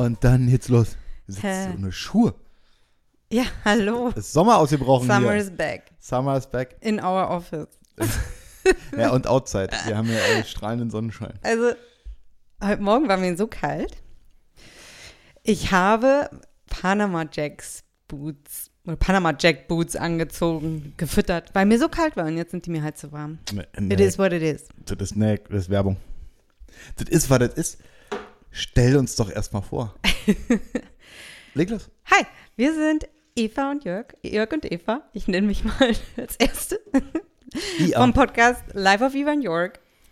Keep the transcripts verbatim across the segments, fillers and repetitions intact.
Und dann geht's los. Du sitzt Hä? so eine Schuhe. Ja, hallo. Das ist Sommer ausgebrochen Summer hier. is back. Summer is back. In our office. Ja, und outside. Wir haben ja äh, strahlenden Sonnenschein. Also, heute Morgen war mir so kalt. Ich habe Panama Jacks Boots oder Panama Jack Boots angezogen, gefüttert, weil mir so kalt war und jetzt sind die mir halt zu warm. Nee, nee. It is what it is. Das ist, nee, das ist Werbung. Das ist, was das ist. Stell uns doch erstmal vor. Leg los. Hi, wir sind Eva und Jörg. Jörg und Eva. Ich nenne mich mal als Erste. I A. Vom Podcast Life of Eva und Jörg.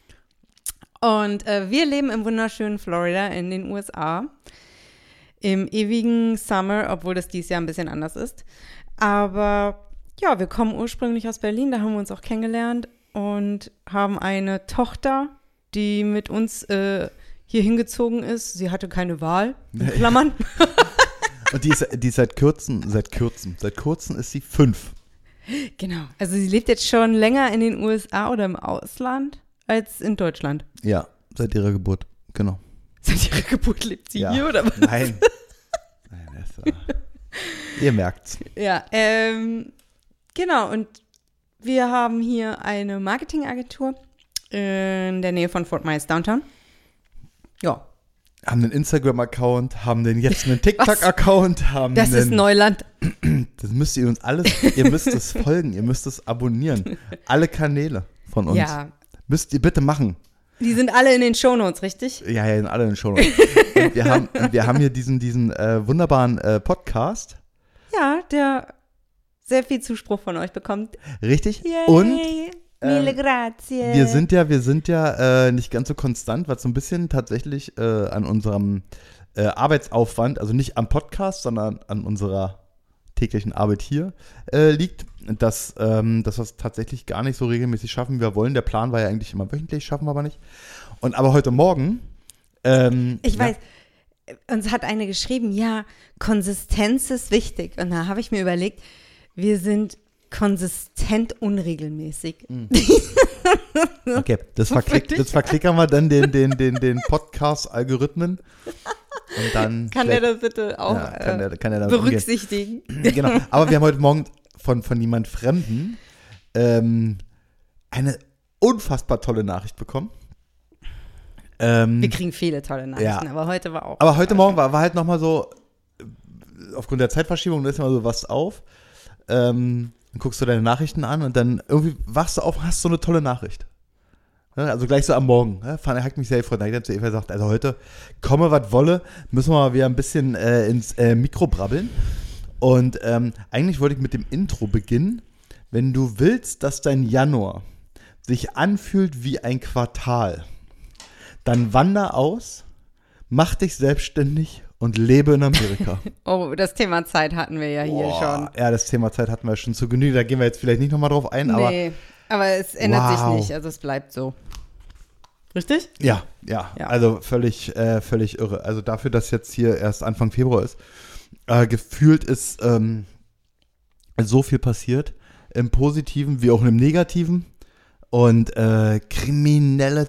Und äh, wir leben im wunderschönen Florida in den U S A. Im ewigen Summer, obwohl das dieses Jahr ein bisschen anders ist. Aber ja, wir kommen ursprünglich aus Berlin, da haben wir uns auch kennengelernt und haben eine Tochter, die mit uns äh, hier hingezogen ist. Sie hatte keine Wahl, in Klammern. Und die ist, die ist seit kurzem, seit kurzem, seit kurzem ist sie fünf. Genau. Also sie lebt jetzt schon länger in den U S A oder im Ausland als in Deutschland. Ja, seit ihrer Geburt, genau. Seit ihrer Geburt lebt sie Ja. hier oder was? Nein. Nein, das, äh, ihr merkt's. Ja, ähm, genau. Und wir haben hier eine Marketingagentur in der Nähe von Fort Myers Downtown. Ja. Haben einen Instagram-Account, haben den jetzt einen TikTok-Account, haben Das einen, ist Neuland. Das müsst ihr uns alles, ihr müsst es folgen, ihr müsst es abonnieren. Alle Kanäle von uns. Ja. Müsst ihr bitte machen. Die sind alle in den Shownotes, richtig? Ja, ja, in alle in den Shownotes. Und wir haben, und wir haben hier diesen, diesen äh, wunderbaren äh, Podcast. Ja, der sehr viel Zuspruch von euch bekommt. Richtig? Yay. Und Mille ähm, grazie. wir sind ja, wir sind ja äh, nicht ganz so konstant, was so ein bisschen tatsächlich äh, an unserem äh, Arbeitsaufwand, also nicht am Podcast, sondern an unserer täglichen Arbeit hier äh, liegt, dass, ähm, dass wir es tatsächlich gar nicht so regelmäßig schaffen. Wir wollen, der Plan war ja eigentlich immer wöchentlich, schaffen wir aber nicht. Und aber heute Morgen ähm, Ich ja, weiß, uns hat eine geschrieben, ja, Konsistenz ist wichtig. Und da habe ich mir überlegt, wir sind konsistent unregelmäßig. Okay, das, verklick, das verklickern wir dann den, den, den, den Podcast-Algorithmen. Und dann Kann der das bitte auch ja, kann der, kann der äh, damit berücksichtigen? umgehen. Genau, aber wir haben heute Morgen von, von jemand Fremden ähm, eine unfassbar tolle Nachricht bekommen. Ähm, Wir kriegen viele tolle Nachrichten, ja. aber heute war auch. aber heute Morgen war, war halt nochmal so, äh, aufgrund der Zeitverschiebung, da ist immer so was auf. Ähm, dann guckst du deine Nachrichten an und dann irgendwie wachst du auf und hast so eine tolle Nachricht. Ja, also gleich so am Morgen. Ja, fand, hat mich sehr gefreut. Da habe ich dann zu Eva gesagt, also heute, komme was wolle, müssen wir mal wieder ein bisschen äh, ins äh, Mikro brabbeln. Und ähm, eigentlich wollte ich mit dem Intro beginnen. Wenn du willst, dass dein Januar sich anfühlt wie ein Quartal, dann wander aus, mach dich selbstständig und lebe in Amerika. Oh, das Thema Zeit hatten wir ja hier Boah, schon. Ja, das Thema Zeit hatten wir schon zu Genüge. Da gehen wir jetzt vielleicht nicht nochmal drauf ein, aber Nee, aber es ändert Wow. sich nicht, also es bleibt so. Richtig? ja, ja, Ja. also völlig, äh, völlig irre. Also dafür, dass jetzt hier erst Anfang Februar ist, äh, gefühlt ist ähm, so viel passiert, im Positiven wie auch im Negativen und äh, kriminelle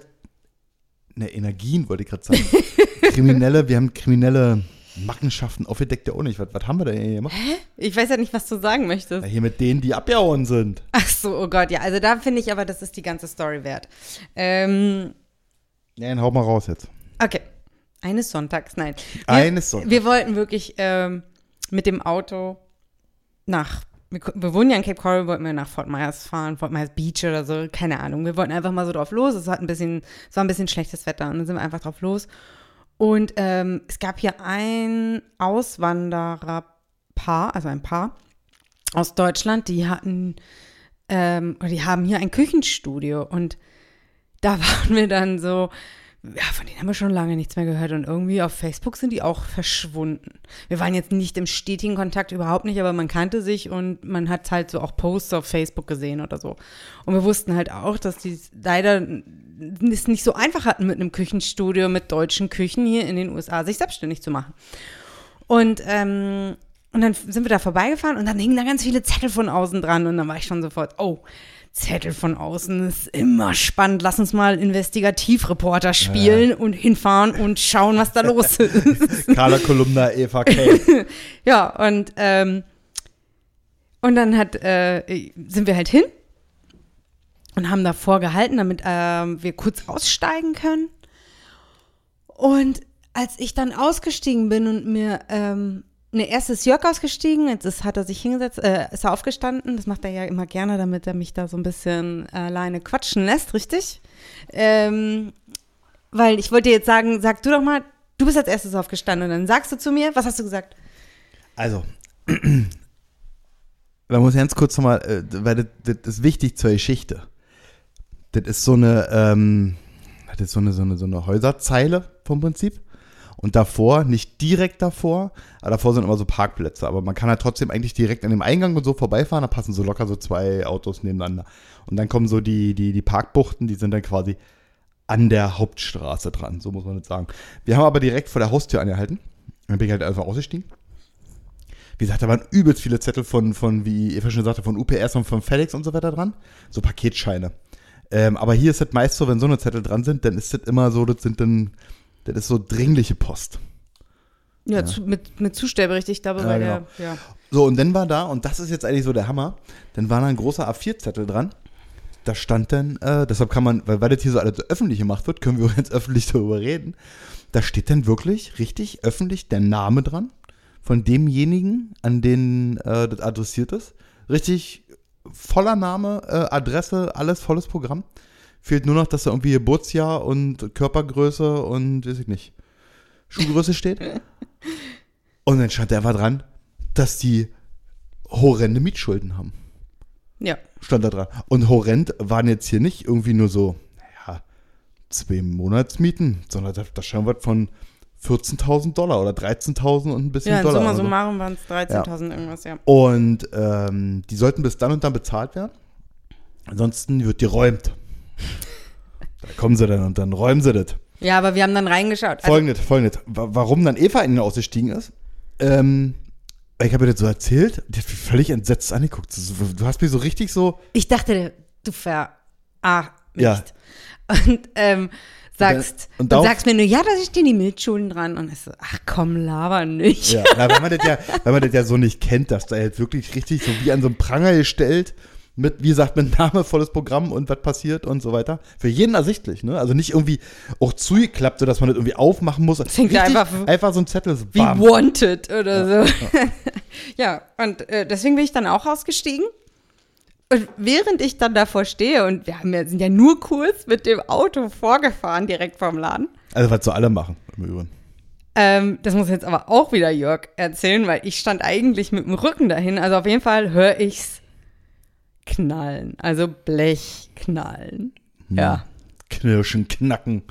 ne, Energien, wollte ich gerade sagen. kriminelle, wir haben kriminelle Machenschaften aufgedeckt, ja auch nicht. Was, was haben wir denn hier gemacht? Ich weiß ja nicht, was du sagen möchtest. Ja, hier mit denen, die abgehauen sind. Ach so, oh Gott, ja, also da finde ich aber, das ist die ganze Story wert. Ähm, Ja, dann hau mal raus jetzt. okay, eines Sonntags, nein. Wir, Eines Sonntags. Wir wollten wirklich ähm, mit dem Auto nach, wir, wir wohnen ja in Cape Coral, wollten wir nach Fort Myers fahren, Fort Myers Beach oder so, keine Ahnung. Wir wollten einfach mal so drauf los, es, hat ein bisschen, es war ein bisschen schlechtes Wetter und dann sind wir einfach drauf los. Und ähm, es gab hier ein Auswandererpaar, also ein Paar aus Deutschland, die hatten, ähm, oder die haben hier ein Küchenstudio und da waren wir dann so, ja, von denen haben wir schon lange nichts mehr gehört und irgendwie auf Facebook sind die auch verschwunden. Wir waren jetzt nicht im stetigen Kontakt, überhaupt nicht, aber man kannte sich und man hat halt so auch Posts auf Facebook gesehen oder so. Und wir wussten halt auch, dass die leider es nicht so einfach hatten mit einem Küchenstudio, mit deutschen Küchen hier in den U S A, sich selbstständig zu machen. Und, ähm, und dann sind wir da vorbeigefahren und dann hingen da ganz viele Zettel von außen dran und dann war ich schon sofort, oh, Zettel von außen ist immer spannend. Lass uns mal Investigativreporter spielen ja. und hinfahren und schauen, was da los ist. Carla Kolumna, Eva K. Ja, und, ähm, und dann hat, äh, sind wir halt hin und haben davor gehalten, damit äh, wir kurz aussteigen können. Und als ich dann ausgestiegen bin und mir, ähm, ne, erst ist Jörg ausgestiegen, jetzt ist, hat er sich hingesetzt, äh, ist er aufgestanden, das macht er ja immer gerne, damit er mich da so ein bisschen alleine quatschen lässt, richtig? Ähm, weil ich wollte jetzt sagen, sag du doch mal, du bist als erstes aufgestanden und dann sagst du zu mir, was hast du gesagt? Also, man muss ganz kurz nochmal, äh, weil das, das ist wichtig zur Geschichte. Das ist so eine, ähm, das ist so eine, so eine, so eine Häuserzeile vom Prinzip. Und davor, nicht direkt davor, aber davor sind immer so Parkplätze. Aber man kann halt trotzdem eigentlich direkt an dem Eingang und so vorbeifahren, da passen so locker so zwei Autos nebeneinander. Und dann kommen so die, die, die Parkbuchten, die sind dann quasi an der Hauptstraße dran, so muss man das sagen. Wir haben aber direkt vor der Haustür angehalten. Dann bin ich halt einfach ausgestiegen. Wie gesagt, da waren übelst viele Zettel von, von wie Eva schon sagte, von U P S und von FedEx und so weiter dran. So Paketscheine. Ähm, aber hier ist das meist so, wenn so eine Zettel dran sind, dann ist das immer so, das sind dann Das ist so dringliche Post. Ja, ja. Zu, mit, mit Zustellberechtigter, aber ja, bei genau. der, ja. So, und dann war da, und das ist jetzt eigentlich so der Hammer, dann war da ein großer A vier Zettel dran. Da stand dann, äh, deshalb kann man, weil, weil das hier so alles so öffentlich gemacht wird, können wir auch jetzt öffentlich darüber reden. Da steht dann wirklich richtig öffentlich der Name dran von demjenigen, an den äh, das adressiert ist. Richtig voller Name, äh, Adresse, alles volles Programm. Fehlt nur noch, dass da irgendwie Geburtsjahr und Körpergröße und, weiß ich nicht, Schuhgröße steht. Und dann stand da einfach dran, dass die horrende Mietschulden haben. Ja. Stand da dran. Und horrend waren jetzt hier nicht irgendwie nur so, naja, zwei Monatsmieten, sondern da, da stand was von vierzehntausend Dollar oder dreizehntausend und ein bisschen ja, in Dollar. Summa also. summarum waren es dreizehntausend ja. irgendwas, ja. Und ähm, die sollten bis dann und dann bezahlt werden. Ansonsten wird geräumt. Da kommen sie dann und dann räumen sie das. Ja, aber wir haben dann reingeschaut. Also, folgendes, folgendes. Warum dann Eva in den ausgestiegen ist, ähm, ich habe ihr das so erzählt, die hat mich völlig entsetzt angeguckt. Du hast mich so richtig so. Ich dachte, du ver... Ah, nicht. Ja. Und ähm, sagst, und, dann, und und sagst mir nur, ja, da stehen die Milchschulen dran. Und ich so, ach komm, laber nicht. Ja, na, weil, man das ja, weil man das ja so nicht kennt, dass da jetzt wirklich richtig so wie an so einem Pranger gestellt mit, wie gesagt, mit Name, volles Programm und was passiert und so weiter. Für jeden ersichtlich, ne? Also nicht irgendwie auch zugeklappt, sodass man das irgendwie aufmachen muss. Richtig, einfach, einfach so ein Zettel. So wie bam. Wanted oder ja, so. Ja, ja und äh, deswegen bin ich dann auch ausgestiegen. Und während ich dann davor stehe, und wir haben ja, sind ja nur kurz mit dem Auto vorgefahren, direkt vorm Laden. Also was so alle machen, im Übrigen. Ähm, das muss jetzt aber auch wieder Jörg erzählen, weil ich stand eigentlich mit dem Rücken dahin. Also auf jeden Fall höre ich's knallen. Also Blech knallen. Hm. Ja. Knirschen, knacken.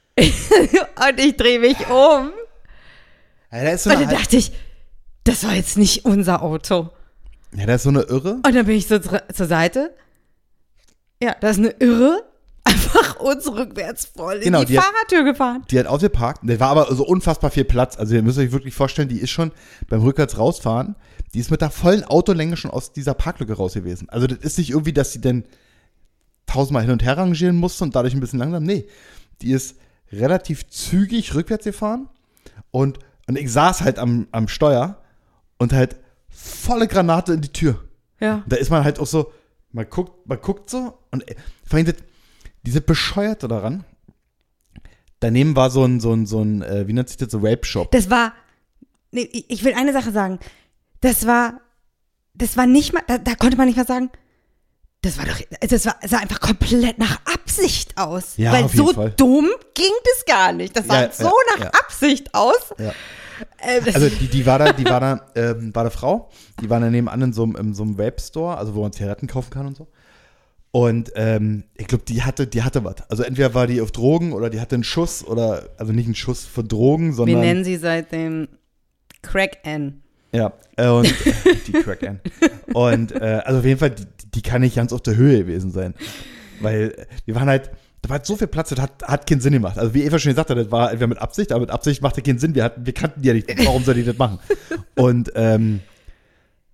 Und ich drehe mich um. Ja, da ist so und eine dann dachte ich, das war jetzt nicht unser Auto. Ja, da ist so eine Irre. Und dann bin ich so zur, zur Seite. Ja, da ist eine Irre. Einfach uns rückwärts voll in genau, die, die Fahrradtür hat, gefahren. Die hat ausgeparkt. Da war aber so unfassbar viel Platz. Also ihr müsst euch wirklich vorstellen, die ist schon beim rückwärts rausfahren, die ist mit der vollen Autolänge schon aus dieser Parklücke raus gewesen. Also das ist nicht irgendwie, dass sie denn tausendmal hin und her rangieren musste und dadurch ein bisschen langsam. Nee, die ist relativ zügig rückwärts gefahren und, und ich saß halt am, am Steuer und halt volle Granate in die Tür. Ja. Und da ist man halt auch so, man guckt, man guckt so und vor allem das, diese Bescheuerte daran. Daneben war so ein, so ein, so ein, äh, wie nennt sich das, so Rape-Shop. Das war, nee, ich will eine Sache sagen. Das war, das war nicht mal, da, da konnte man nicht mal sagen, das war doch, das war, sah einfach komplett nach Absicht aus. Ja, weil auf jeden so Fall. dumm ging das gar nicht. Das sah Ja, so ja, nach ja. Absicht aus. Ja. Äh, das Also die, die war da, die war da, ähm, war eine Frau, die war da nebenan in so einem, in so einem Vape-Store, also wo man Zigaretten kaufen kann und so. Und ähm, ich glaube, die hatte, die hatte was. Also entweder war die auf Drogen oder die hatte einen Schuss oder, also nicht einen Schuss für Drogen, sondern. Wir nennen sie seitdem Crack-N. Ja, äh, und äh, die Crack-N. Und äh, also auf jeden Fall, die, die kann nicht ganz auf der Höhe gewesen sein. Weil wir waren halt, da war halt so viel Platz, das hat, hat keinen Sinn gemacht. Also wie Eva schon gesagt hat, das war entweder mit Absicht, aber mit Absicht machte keinen Sinn. Wir, hatten, wir kannten die ja nicht, warum soll die das machen? Und ähm,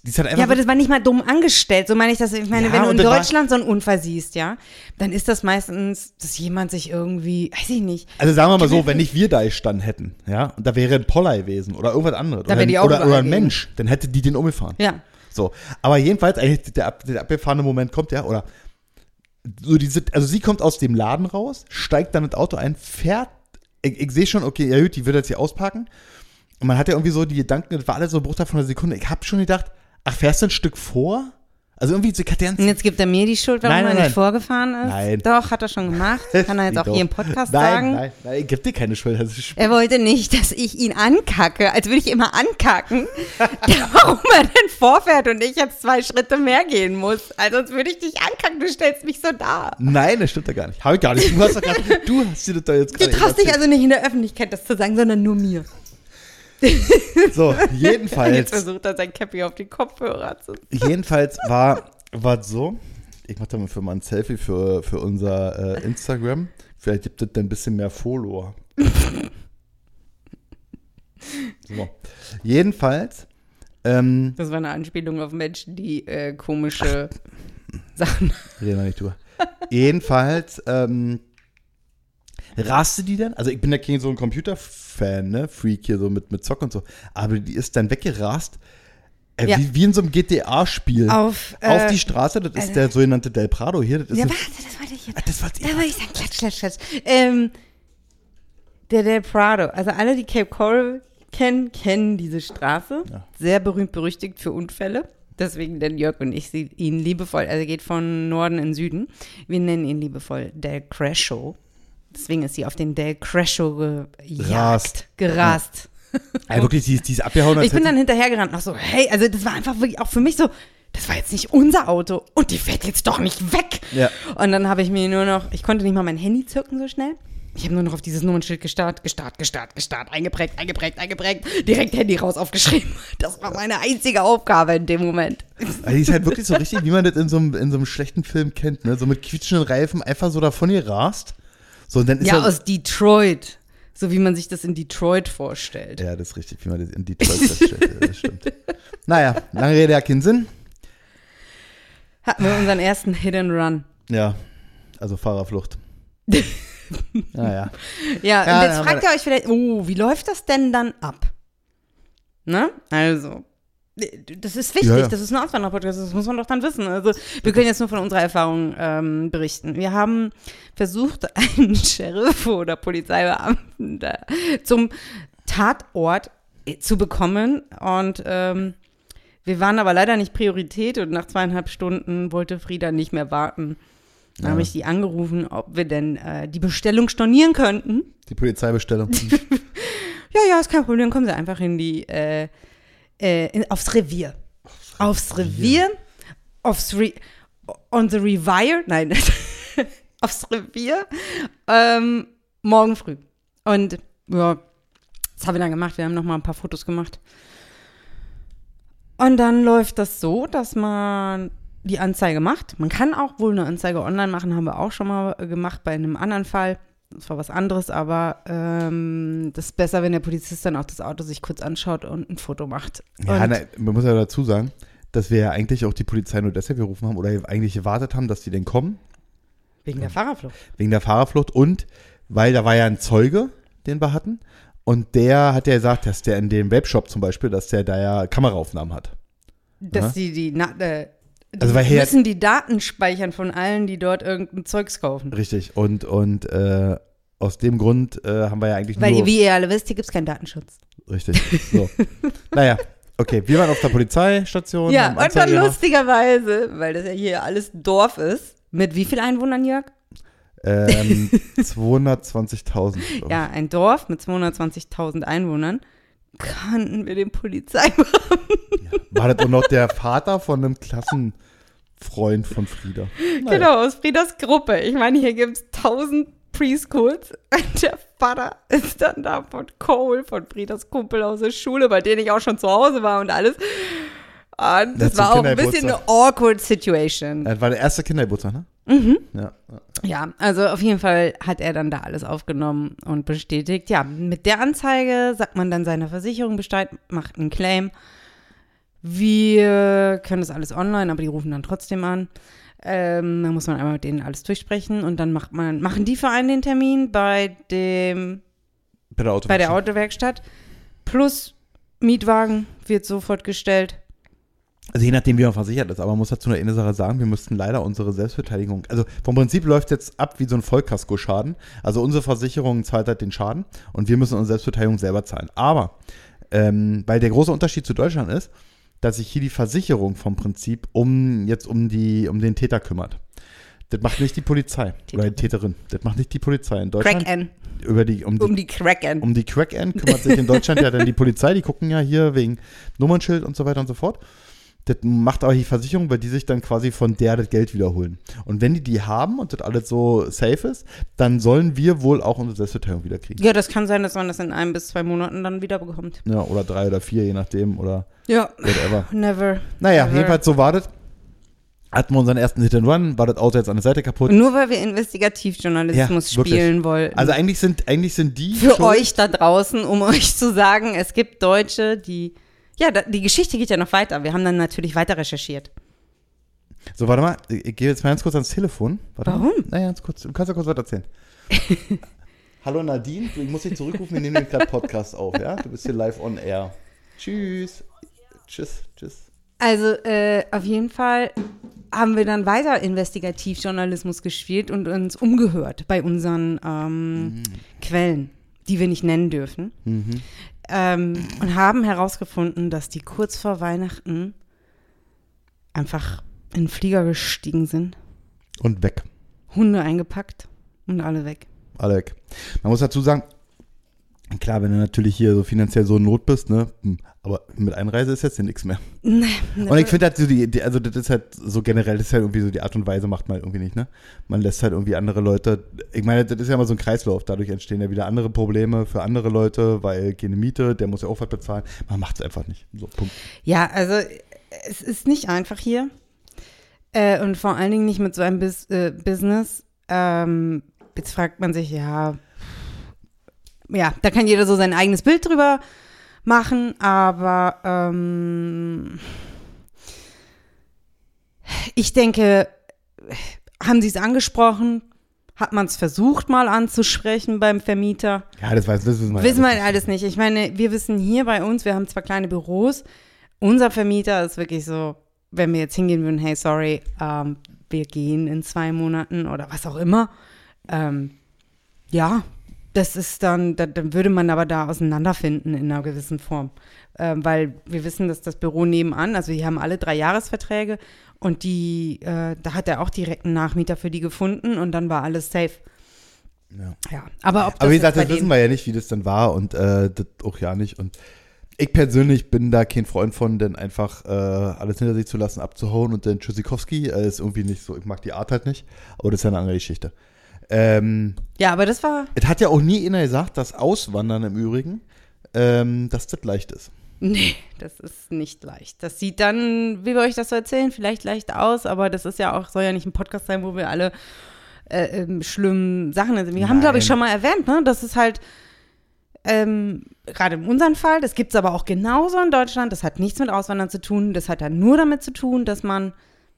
Die ist halt einfach Ja, aber das war nicht mal dumm angestellt. So meine ich das. Ich meine, Ja, wenn du in und das war- Deutschland so einen Unfall siehst, ja, dann ist das meistens, dass jemand sich irgendwie, weiß ich nicht. Also sagen wir mal so, wenn nicht wir da gestanden hätten, ja, und da wäre ein Poller gewesen oder irgendwas anderes. Da oder, wäre die auch oder, oder überall ein gegen. Mensch, dann hätte die den umgefahren. Ja. So. Aber jedenfalls, eigentlich der, ab- der abgefahrene Moment kommt ja, oder so diese, also sie kommt aus dem Laden raus, steigt dann ins Auto ein, fährt, ich, ich sehe schon, okay, ja gut, die wird jetzt hier ausparken. Und man hat ja irgendwie so die Gedanken, das war alles so ein Bruchteil von einer Sekunde. Ich habe schon gedacht, ach, fährst du ein Stück vor? Also irgendwie, sie hat ja Und jetzt gibt er mir die Schuld, warum Nein, nein, er nein. nicht vorgefahren ist. Nein. Doch, hat er schon gemacht. Kann er jetzt auch Doch. hier im Podcast nein, sagen. Nein, nein, ich gebe dir keine Schuld. Das ist Er wollte nicht, dass ich ihn ankacke, als würde ich immer ankacken, warum er denn vorfährt und ich jetzt zwei Schritte mehr gehen muss. Also sonst würde ich dich ankacken, du stellst mich so dar. Nein, das stimmt ja gar nicht. Habe ich gar nicht. Du hast, doch grad, du hast dir das doch jetzt Du gerade traust dich erzählt. also nicht in der Öffentlichkeit das zu sagen, sondern nur mir. So, Und jetzt jedenfalls, versucht er sein Cappy auf die Kopfhörer zu. jedenfalls war war es so, ich mache da mal für mal ein Selfie für, für unser äh, Instagram. Vielleicht gibt es dann ein bisschen mehr Follower. So. Jedenfalls, ähm, Das war eine Anspielung auf Menschen, die äh, komische Sachen. reden wir nicht drüber. Jedenfalls, ähm, raste die dann? Also ich bin ja kein so ein Computerfan, ne? Freak hier so mit, mit Zock und so. Aber die ist dann weggerast. Äh, Ja. wie, wie in so einem G T A-Spiel. Auf, äh, Auf die Straße, das ist äh, der sogenannte Del Prado hier. Das ist Ja, eine, warte, das wollte ich jetzt. Ah, das wollte ich Da wollte ich sagen, klatsch, klatsch, klatsch. Ähm, der Del Prado, also alle, die Cape Coral kennen, kennen diese Straße. Ja. Sehr berühmt, berüchtigt für Unfälle. Deswegen nennen Jörg und ich sie, ihn liebevoll, also er geht von Norden in Süden. Wir nennen ihn liebevoll Del Crescio. Deswegen ist sie auf den Del Crescio gejagt, Rast. gerast. Ey, wirklich, die, ist- die ist abgehauen. als Ich bin hätte- dann hinterhergerannt, noch so, hey, also das war einfach wirklich auch für mich so, das war jetzt nicht unser Auto und die fährt jetzt doch nicht weg. Ja. Und dann habe ich mir nur noch, ich konnte nicht mal mein Handy zücken so schnell. Ich habe nur noch auf dieses Nummernschild gestarrt, gestarrt, gestarrt, gestarrt, eingeprägt, eingeprägt, eingeprägt, direkt Handy raus aufgeschrieben. Das war meine einzige Aufgabe in dem Moment. Also die ist halt wirklich so richtig, wie man das in so einem, in so einem schlechten Film kennt, ne? So mit quietschenden Reifen einfach so davon gerast. So, und dann ist Ja, er- aus Detroit. So wie man sich das in Detroit vorstellt. Ja, das ist richtig, wie man das in Detroit feststellt. Ja, das stimmt. Naja, lange Rede, ja, keinen Sinn. Hatten wir unseren ersten Hit and Run. Ja, also Fahrerflucht. Naja. Ja, Ja, und jetzt aber- fragt ihr euch vielleicht, oh, wie läuft das denn dann ab? Ne? Also, das ist wichtig, Ja, ja. das ist ein Auswanderer-Podcast, das muss man doch dann wissen. Also, wir können jetzt nur von unserer Erfahrung ähm, berichten. Wir haben versucht, einen Sheriff oder Polizeibeamten da zum Tatort äh, zu bekommen und ähm, wir waren aber leider nicht Priorität und nach zweieinhalb Stunden wollte Frieda nicht mehr warten. Dann Ja. habe ich die angerufen, ob wir denn äh, die Bestellung stornieren könnten. Die Polizeibestellung. Ja, ja, ist kein Problem, kommen Sie einfach in die, äh, äh, in, aufs Revier. Aufs Revier, aufs Re, on the Revire, nein, aufs Revier, ähm, morgen früh. Und, ja, das haben wir dann gemacht, wir haben noch mal ein paar Fotos gemacht. Und dann läuft das so, dass man die Anzeige macht. Man kann auch wohl eine Anzeige online machen, haben wir auch schon mal gemacht bei einem anderen Fall. Das war was anderes, aber ähm, das ist besser, wenn der Polizist dann auch das Auto sich kurz anschaut und ein Foto macht. Ja, Und- na, man muss ja dazu sagen, dass wir ja eigentlich auch die Polizei nur deshalb gerufen haben oder eigentlich gewartet haben, dass die denn kommen, Wegen der Fahrerflucht. wegen der Fahrerflucht und weil da war ja ein Zeuge, den wir hatten und der hat ja gesagt, dass der in dem Webshop zum Beispiel, dass der da ja Kameraaufnahmen hat. Dass Ja. sie die, Na äh, die Also weil hier- müssen die Daten speichern von allen, die dort irgendein Zeugs kaufen. Richtig. Und, und äh, aus dem Grund äh, haben wir ja eigentlich Weil, nur... wie ihr alle wisst, hier gibt es keinen Datenschutz. Richtig. So. Naja, okay. Wir waren auf der Polizeistation. Ja, haben und Anzeige dann gemacht. lustigerweise, weil das ja hier alles Dorf ist, mit wie vielen Einwohnern, Jörg? Ähm, zweihundertzwanzigtausend. glaub ich. Ja, ein Dorf mit zweihundertzwanzigtausend Einwohnern. Kannten wir den Polizeibeamten. War das auch noch der Vater von einem Klassenfreund von Frieda? Naja. Genau, aus Friedas Gruppe. Ich meine, hier gibt es tausend Preschools. Und der Vater ist dann da von Cole, von Friedas Kumpel aus der Schule, bei denen ich auch schon zu Hause war und alles. Und Der das zum war auch ein bisschen Kindergeburtstag. eine awkward Situation. Das war der erste Kindergeburtstag, ne? Mhm. Ja. Ja, also auf jeden Fall hat er dann da alles aufgenommen und bestätigt. Ja, mit der Anzeige sagt man dann seine Versicherung Bescheid, macht einen Claim. Wir können das alles online, aber die rufen dann trotzdem an. Ähm, da muss man einmal mit denen alles durchsprechen und dann macht man, machen die für einen den Termin bei dem Bei der bei der Autowerkstatt. Plus Mietwagen wird sofort gestellt. Also je nachdem, wie man versichert ist. Aber man muss dazu noch eine Sache sagen, wir müssten leider unsere Selbstbeteiligung, also vom Prinzip läuft es jetzt ab wie so ein Vollkasko-Schaden. Also unsere Versicherung zahlt halt den Schaden und wir müssen unsere Selbstbeteiligung selber zahlen. Aber, ähm, weil der große Unterschied zu Deutschland ist, dass sich hier die Versicherung vom Prinzip um jetzt um die um den Täter kümmert. Das macht nicht die Polizei oder die Täterin. Das macht nicht die Polizei in Deutschland. Crack-N. Über die, um die, Um die Crack-N. um die Crack-N kümmert sich in Deutschland ja dann die Polizei. Die gucken ja hier wegen Nummernschild und so weiter und so fort. Das macht aber die Versicherung, weil die sich dann quasi von der das Geld wiederholen. Und wenn die die haben und das alles so safe ist, dann sollen wir wohl auch unsere Selbstbeteiligung wieder kriegen. Ja, das kann sein, dass man das in ein bis zwei Monaten dann wieder bekommt. Ja, oder drei oder vier, je nachdem, oder Ja, whatever. never. Naja, never. jedenfalls so war das. Hatten wir unseren ersten Hit and Run, war das Auto jetzt an der Seite kaputt. Und nur weil wir Investigativjournalismus Ja, wirklich. spielen wollten. Also eigentlich sind, eigentlich sind die für schuld. euch da draußen, um euch zu sagen, es gibt Deutsche, die, ja, da, die Geschichte geht ja noch weiter. Wir haben dann natürlich weiter recherchiert. So, warte mal, ich gehe jetzt mal ganz kurz ans Telefon. Warte Warum? Mal. Naja, ganz kurz, du kannst ja kurz was erzählen. Hallo Nadine, ich muss dich zurückrufen, wir nehmen nämlich gerade Podcast auf, ja? Du bist hier live on air. Tschüss. Tschüss, tschüss. Also äh, auf jeden Fall haben wir dann weiter Investigativjournalismus gespielt und uns umgehört bei unseren ähm, mhm. Quellen, die wir nicht nennen dürfen. Mhm. Ähm, und haben herausgefunden, dass die kurz vor Weihnachten einfach in den Flieger gestiegen sind, Und weg. Hunde eingepackt und alle weg. Alle weg. Man muss dazu sagen, klar, wenn du natürlich hier so finanziell so in Not bist, ne, aber mit Einreise ist jetzt ja nichts mehr. Nee, Und ich finde halt so die, die, also das ist halt so generell, das ist halt irgendwie so die Art und Weise macht man halt irgendwie nicht, ne? Man lässt halt irgendwie andere Leute, ich meine, das ist ja immer so ein Kreislauf, dadurch entstehen ja wieder andere Probleme für andere Leute, weil keine Miete, der muss ja auch was bezahlen. Man macht es einfach nicht. So, Punkt. Ja, also es ist nicht einfach hier äh, und vor allen Dingen nicht mit so einem Bis, äh, Business. Ähm, jetzt fragt man sich, ja, ja, da kann jeder so sein eigenes Bild drüber machen, aber ähm, ich denke, haben Sie es angesprochen? Hat man es versucht mal anzusprechen beim Vermieter? Ja, das, weiß, das wissen wir Wissen wir alles alles nicht. Ich meine, wir wissen hier bei uns, wir haben zwar kleine Büros, unser Vermieter ist wirklich so, wenn wir jetzt hingehen würden, hey, sorry, ähm, wir gehen in zwei Monaten oder was auch immer, ähm, ja, das ist dann, da, dann würde man aber da auseinanderfinden in einer gewissen Form. Ähm, weil wir wissen, dass das Büro nebenan, also die haben alle drei Jahresverträge und die, äh, da hat er auch direkt einen Nachmieter für die gefunden und dann war alles safe. Ja. Ja, aber ob das Aber wie gesagt, jetzt das bei wissen wir ja nicht, wie das dann war und äh, das auch ja nicht. Und ich persönlich bin da kein Freund von, denn einfach äh, alles hinter sich zu lassen, abzuhauen und dann Tschüssikowski äh, ist irgendwie nicht so, ich mag die Art halt nicht, aber das ist ja eine andere Geschichte. Ähm, ja, aber das war. Es hat ja auch nie einer gesagt, dass Auswandern im Übrigen, ähm, dass das leicht ist. Nee, das ist nicht leicht. Das sieht dann, wie wir euch das so erzählen, vielleicht leicht aus, aber das ist ja auch, soll ja nicht ein Podcast sein, wo wir alle äh, ähm, schlimmen Sachen, also wir Nein. haben, glaube ich, schon mal erwähnt, ne, das ist halt ähm, gerade in unserem Fall, das gibt es aber auch genauso in Deutschland, das hat nichts mit Auswandern zu tun, das hat dann nur damit zu tun, dass man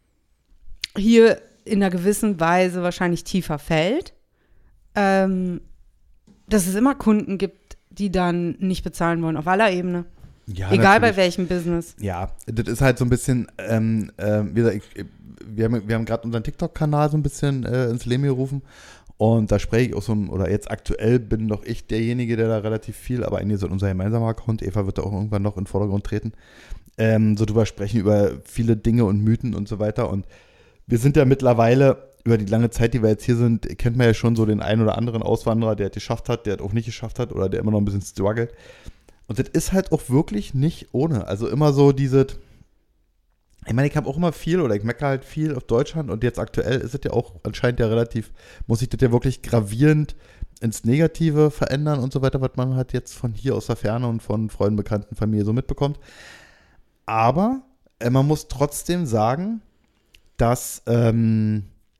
hier in einer gewissen Weise wahrscheinlich tiefer fällt, ähm, dass es immer Kunden gibt, die dann nicht bezahlen wollen, auf aller Ebene. Ja, Egal natürlich. bei welchem Business. Ja, das ist halt so ein bisschen, ähm, äh, wie gesagt, ich, wir haben, wir haben gerade unseren TikTok-Kanal so ein bisschen äh, ins Leben gerufen und da spreche ich auch so, oder jetzt aktuell bin doch ich derjenige, der da relativ viel, aber eigentlich so unser gemeinsamer Account, Eva wird da auch irgendwann noch in den Vordergrund treten, ähm, so drüber sprechen, über viele Dinge und Mythen und so weiter und wir sind ja mittlerweile, über die lange Zeit, die wir jetzt hier sind, kennt man ja schon so den einen oder anderen Auswanderer, der es geschafft hat, der es auch nicht geschafft hat oder der immer noch ein bisschen struggelt. Und das ist halt auch wirklich nicht ohne. Also immer so diese, ich meine, ich habe auch immer viel oder ich meckere halt viel auf Deutschland und jetzt aktuell ist es ja auch anscheinend ja relativ, muss ich das ja wirklich gravierend ins Negative verändern und so weiter, was man halt jetzt von hier aus der Ferne und von Freunden, Bekannten, Familie so mitbekommt. Aber äh, man muss trotzdem sagen, dass, ähm,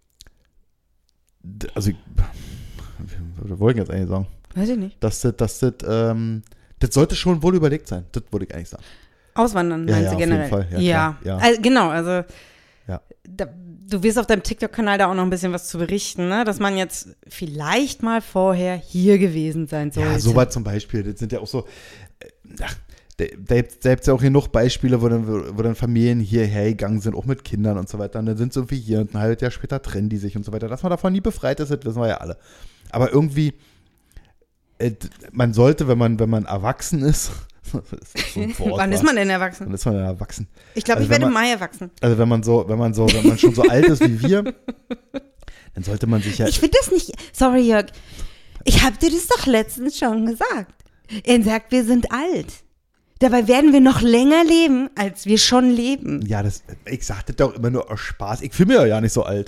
d- also, ich, was wollte ich jetzt eigentlich sagen? Weiß ich nicht. Dass das, dass das, ähm, das sollte schon wohl überlegt sein, das wollte ich eigentlich sagen. Auswandern, Ja, meinst ja, du auf jeden generell? Fall. Ja, ja. klar. Ja. Also, genau, also Ja. da, du wirst auf deinem TikTok-Kanal da auch noch ein bisschen was zu berichten, ne? Dass man jetzt vielleicht mal vorher hier gewesen sein sollte. Ja, soweit zum Beispiel. Das sind ja auch so, äh, ach, da da gibt es ja auch genug Beispiele, wo dann, wo dann Familien hierher gegangen sind, auch mit Kindern und so weiter. Und dann sind so wie hier und ein halbes Jahr später trennen die sich und so weiter. Dass man davon nie befreit ist, das wissen wir ja alle. Aber irgendwie, äh, man sollte, wenn man, wenn man erwachsen ist, das ist so ein Wort, Wann ist man denn erwachsen? Dann ist man ja erwachsen. Ich glaube, Also ich werde wenn im man- Mai erwachsen. Also wenn man so, wenn man so, wenn man schon so alt ist wie wir, dann sollte man sich ja. Ich finde das nicht, sorry Jörg, ich habe dir das doch letztens schon gesagt. Er sagt, wir sind alt. Dabei werden wir noch länger leben, als wir schon leben. Ja, das, ich sagte doch immer nur aus Spaß. Ich fühle mich ja ja nicht so alt.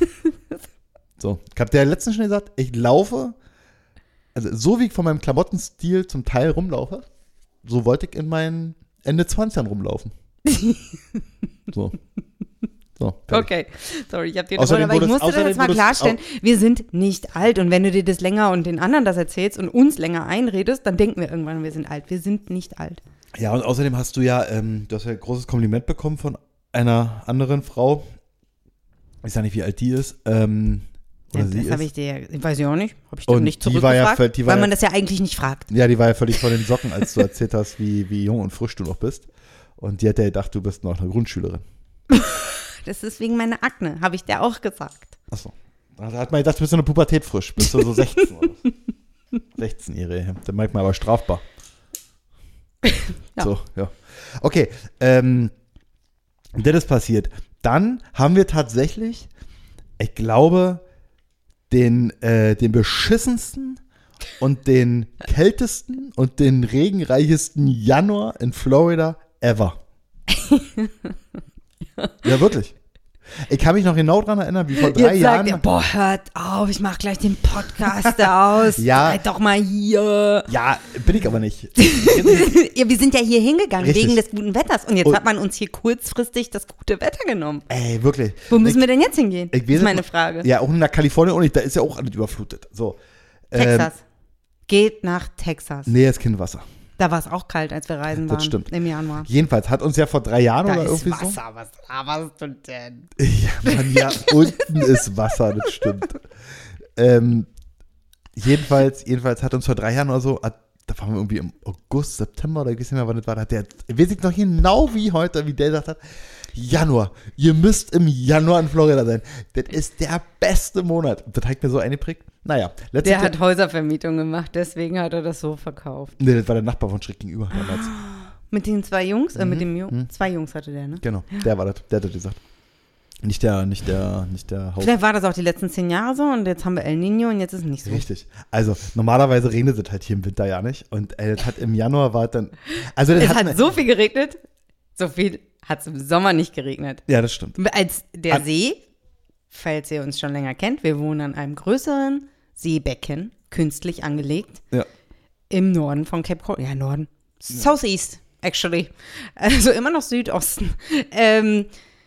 So, ich habe dir ja letztens schon gesagt, ich laufe, also so wie ich von meinem Klamottenstil zum Teil rumlaufe, so wollte ich in meinen Ende zwanzigern rumlaufen. So. So, fertig. Okay, sorry, ich habe dir Außerdem aber ich wurde es- musste das außerdem jetzt mal wurde es klarstellen, wir sind nicht alt und wenn du dir das länger und den anderen das erzählst und uns länger einredest, dann denken wir irgendwann, wir sind alt. Wir sind nicht alt. Ja, und außerdem hast du ja, ähm, du hast ja ein großes Kompliment bekommen von einer anderen Frau. Ich weiß ja nicht, wie alt die ist. Ähm, oder Ja, sie das habe ist. ich dir, ich weiß ich auch nicht, habe ich dir Und nicht die war ja zurückgefragt, voll- die war weil man ja- das ja eigentlich nicht fragt. Ja, die war ja völlig von den Socken, als du erzählt hast, wie, wie jung und frisch du noch bist. Und die hat ja gedacht, du bist noch eine Grundschülerin. Das ist wegen meiner Akne, habe ich dir auch gesagt. Achso. Da hat man gedacht, du bist so eine Pubertät frisch. Bist du so sechzehn oder was? sechzehnjährige. Dann merkt man aber strafbar. Ja. So, ja. Okay, ähm, das ist passiert. Dann haben wir tatsächlich, ich glaube, den, äh, den beschissensten und den kältesten und den regenreichesten Januar in Florida ever. Ja, wirklich. Ich kann mich noch genau daran erinnern, wie vor drei Jetzt Jahren. sagt er, boah, hört auf, ich mach gleich den Podcast aus. Ja. Seid doch mal hier. Ja, bin ich aber nicht. Ja, wir sind ja hier hingegangen, Richtig. wegen des guten Wetters. Und jetzt Und- hat man uns hier kurzfristig das gute Wetter genommen. Ey, wirklich. Wo müssen ich, wir denn jetzt hingehen? ich weiß ist meine nicht, Frage. Ja, auch nach Kalifornien auch nicht. Da ist ja auch alles überflutet. So. Texas. Geht nach Texas. Ähm, nee, ist kein Wasser. Da war es auch kalt, als wir reisen Das waren. stimmt. Im Januar. Jedenfalls hat uns ja vor drei Jahren Da oder ist irgendwie Wasser. Was laberst du denn? so. Ja, Mann, ja, unten ist Wasser, das stimmt. Ähm, jedenfalls, jedenfalls hat uns vor drei Jahren oder so, da waren wir irgendwie im August, September oder ich weiß nicht mehr, wann das war, da hat der, weiß ich noch genau wie heute, wie der gesagt hat, Januar, ihr müsst im Januar in Florida sein. Das ist der beste Monat. Das hat mir so eingeprägt. Naja, letztes Der Jahr, hat Häuservermietung gemacht, deswegen hat er das so verkauft. nee, das war der Nachbar von schräg gegenüber damals. Mit den zwei Jungs, äh, Mhm. mit dem Jungen, zwei Jungs hatte der, ne? Genau, der war das, der hat das gesagt. Nicht der, nicht der, nicht der Haus. Vielleicht war das auch die letzten zehn Jahre so und jetzt haben wir El Nino und jetzt ist es nicht so. Richtig. Also normalerweise regnet es halt hier im Winter ja nicht. Und äh, das hat im Januar war es dann. Also das Es hat, hat eine- so viel geregnet, so viel hat es im Sommer nicht geregnet. Ja, das stimmt. Als der An- See, falls ihr uns schon länger kennt, wir wohnen an einem größeren Seebecken, künstlich angelegt, Ja. im Norden von Cape Coral. Ja, Norden. Southeast, actually. Also immer noch Südosten. Ähm,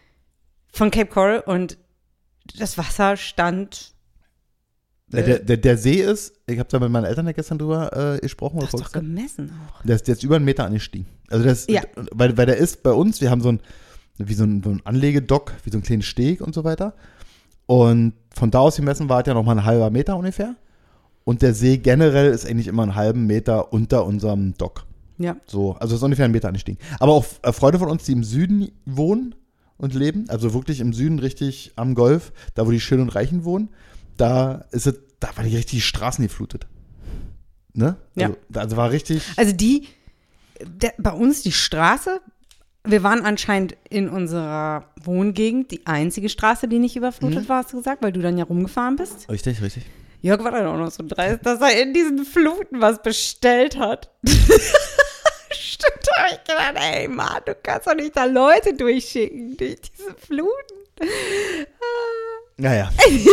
von Cape Coral und das Wasser stand. Der, der, der, der See ist, ich habe da mit meinen Eltern ja gestern drüber äh, gesprochen. Du oder hast doch vorgestern. gemessen auch. Der ist jetzt über einen Meter angestiegen. Also das, Ja. weil, weil der ist bei uns, wir haben so ein, wie so ein, so ein Anlegedock, wie so einen kleinen Steg und so weiter. Und von da aus gemessen war es ja nochmal ein halber Meter ungefähr. Und der See generell ist eigentlich immer einen halben Meter unter unserem Dock. Ja. So, also ist ungefähr ein Meter angestiegen. Aber auch äh, Freunde von uns, die im Süden wohnen und leben, also wirklich im Süden richtig am Golf, da wo die Schönen und Reichen wohnen, da ist es, da war die richtig Straßen geflutet. Ne? Ja. Also, also war richtig. Also die, der, bei uns die Straße, wir waren anscheinend in unserer Wohngegend die einzige Straße, die nicht überflutet Mhm. war, hast du gesagt, weil du dann ja rumgefahren bist. Richtig, richtig. Jörg war dann auch noch so dreist, dass er in diesen Fluten was bestellt hat. Stimmt, da hab ich gedacht, ey Mann, du kannst doch nicht da Leute durchschicken durch diese Fluten. Naja,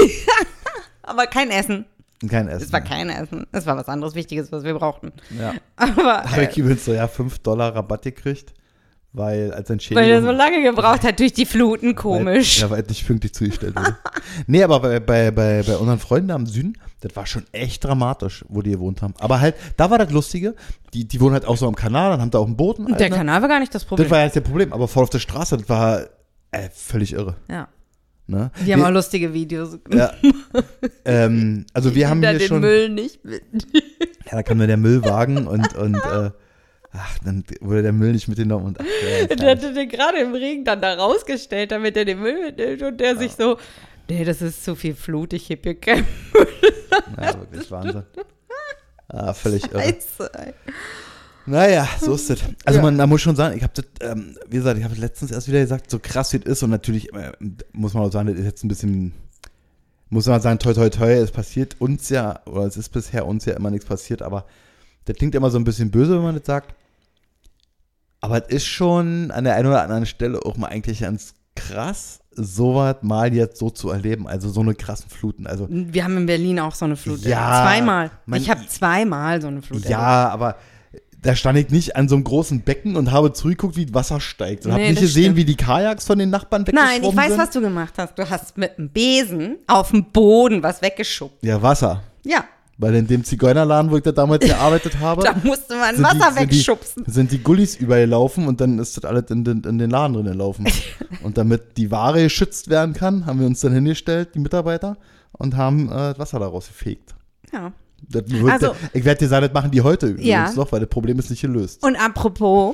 Aber kein Essen. kein Essen. Es war kein Essen. Es war was anderes Wichtiges, was wir brauchten. Ja. Aber Habe äh, ich übrigens so, ja, fünf Dollar Rabatt gekriegt, weil als Entschädigung... Weil er so lange gebraucht hat durch die Fluten, komisch. Weil, ja, weil nicht pünktlich zugestellt wurde. Nee, aber bei, bei, bei, bei unseren Freunden da im Süden, das war schon echt dramatisch, wo die gewohnt haben. Aber halt, da war das Lustige, die, die wohnen halt auch so am Kanal, dann haben da auch einen Boot. Und der Kanal war gar nicht das Problem. Das war ja jetzt das Problem, aber voll auf der Straße, das war äh, völlig irre. Ja. Ne? Die haben wir, auch lustige Videos. Ja. ähm, also wir haben hier den schon... Müll nicht mit. Ja, da kam dann der Müllwagen und, und äh, ach, dann wurde der Müll nicht mitgenommen. Und, ach, ja, der hatte den gerade im Regen dann da rausgestellt, damit er den Müll mitnimmt und der ja. sich so, nee, das ist zu viel Flut, ich heb hier keinen Müll. Ja, wirklich Wahnsinn. Ah, völlig irre. Scheiße. Naja, so ist es. Also ja. man, man muss schon sagen, ich habe das, ähm, wie gesagt, ich habe letztens erst wieder gesagt, so krass wie es ist und natürlich äh, muss man auch sagen, das ist jetzt ein bisschen, muss man sagen, toi toi toi, es passiert uns ja, oder es ist bisher uns ja immer nichts passiert, aber das klingt immer so ein bisschen böse, wenn man das sagt. Aber es ist schon an der einen oder anderen Stelle auch mal eigentlich ganz krass, sowas mal jetzt so zu erleben, also so eine krassen Fluten. Also, wir haben in Berlin auch so eine Flut ja, erlebt. Zweimal. Man, ich habe zweimal so eine Flut erlebt. Ja, aber da stand ich nicht an so einem großen Becken und habe zugeguckt, wie das Wasser steigt. Und Nee, habe nicht das gesehen, stimmt. wie die Kajaks von den Nachbarn weggeschwommen sind. Nein, ich weiß, sind. was du gemacht hast. Du hast mit einem Besen auf dem Boden was weggeschubst. Ja, Wasser. Ja, Weil in dem Zigeunerladen, wo ich da damals gearbeitet habe, da musste man sind Wasser die, wegschubsen. Sind die, sind die Gullis übergelaufen und dann ist das alles in den, in den Laden drin gelaufen. Und damit die Ware geschützt werden kann, haben wir uns dann hingestellt, die Mitarbeiter, und haben äh, Wasser daraus gefegt. Ja. Das wird, Also- ich werde dir sagen, das machen die heute übrigens Ja. noch, weil das Problem ist nicht gelöst. Und apropos,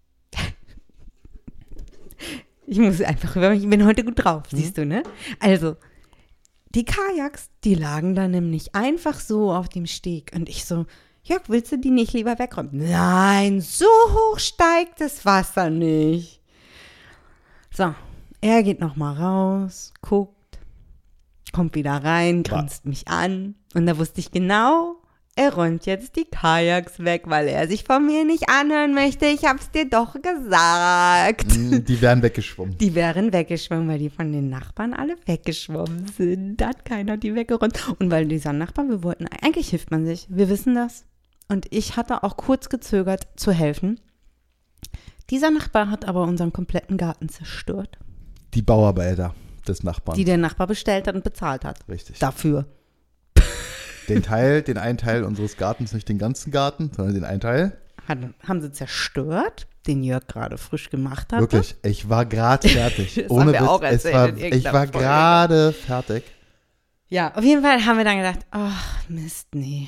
ich muss einfach rüber, ich bin heute gut drauf, siehst du, ne? Also, die Kajaks, die lagen da nämlich einfach so auf dem Steg. Und ich so, Jörg, willst du die nicht lieber wegräumen? Nein, so hoch steigt das Wasser nicht. So, er geht nochmal raus, guckt, kommt wieder rein, grinst mich an. Und da wusste ich genau, er räumt jetzt die Kajaks weg, weil er sich von mir nicht anhören möchte. Ich hab's dir doch gesagt. Die werden weggeschwommen. Die wären weggeschwommen, weil die von den Nachbarn alle weggeschwommen sind. Da hat keiner die weggeräumt. Und weil dieser Nachbar, wir wollten, eigentlich hilft man sich. Wir wissen das. Und ich hatte auch kurz gezögert zu helfen. Dieser Nachbar hat aber unseren kompletten Garten zerstört. Die Bauarbeiter des Nachbarn. Die der Nachbar bestellt hat und bezahlt hat. Richtig. Dafür. Den Teil, den einen Teil unseres Gartens, nicht den ganzen Garten, sondern den einen Teil. Hat, haben sie zerstört, den Jörg gerade frisch gemacht hat. Wirklich, ich war gerade fertig. Das Ohne haben wir Witz, auch es erzählt war, in ich irgendeiner war Folge. gerade fertig. Ja, auf jeden Fall haben wir dann gedacht, ach Mist, nee.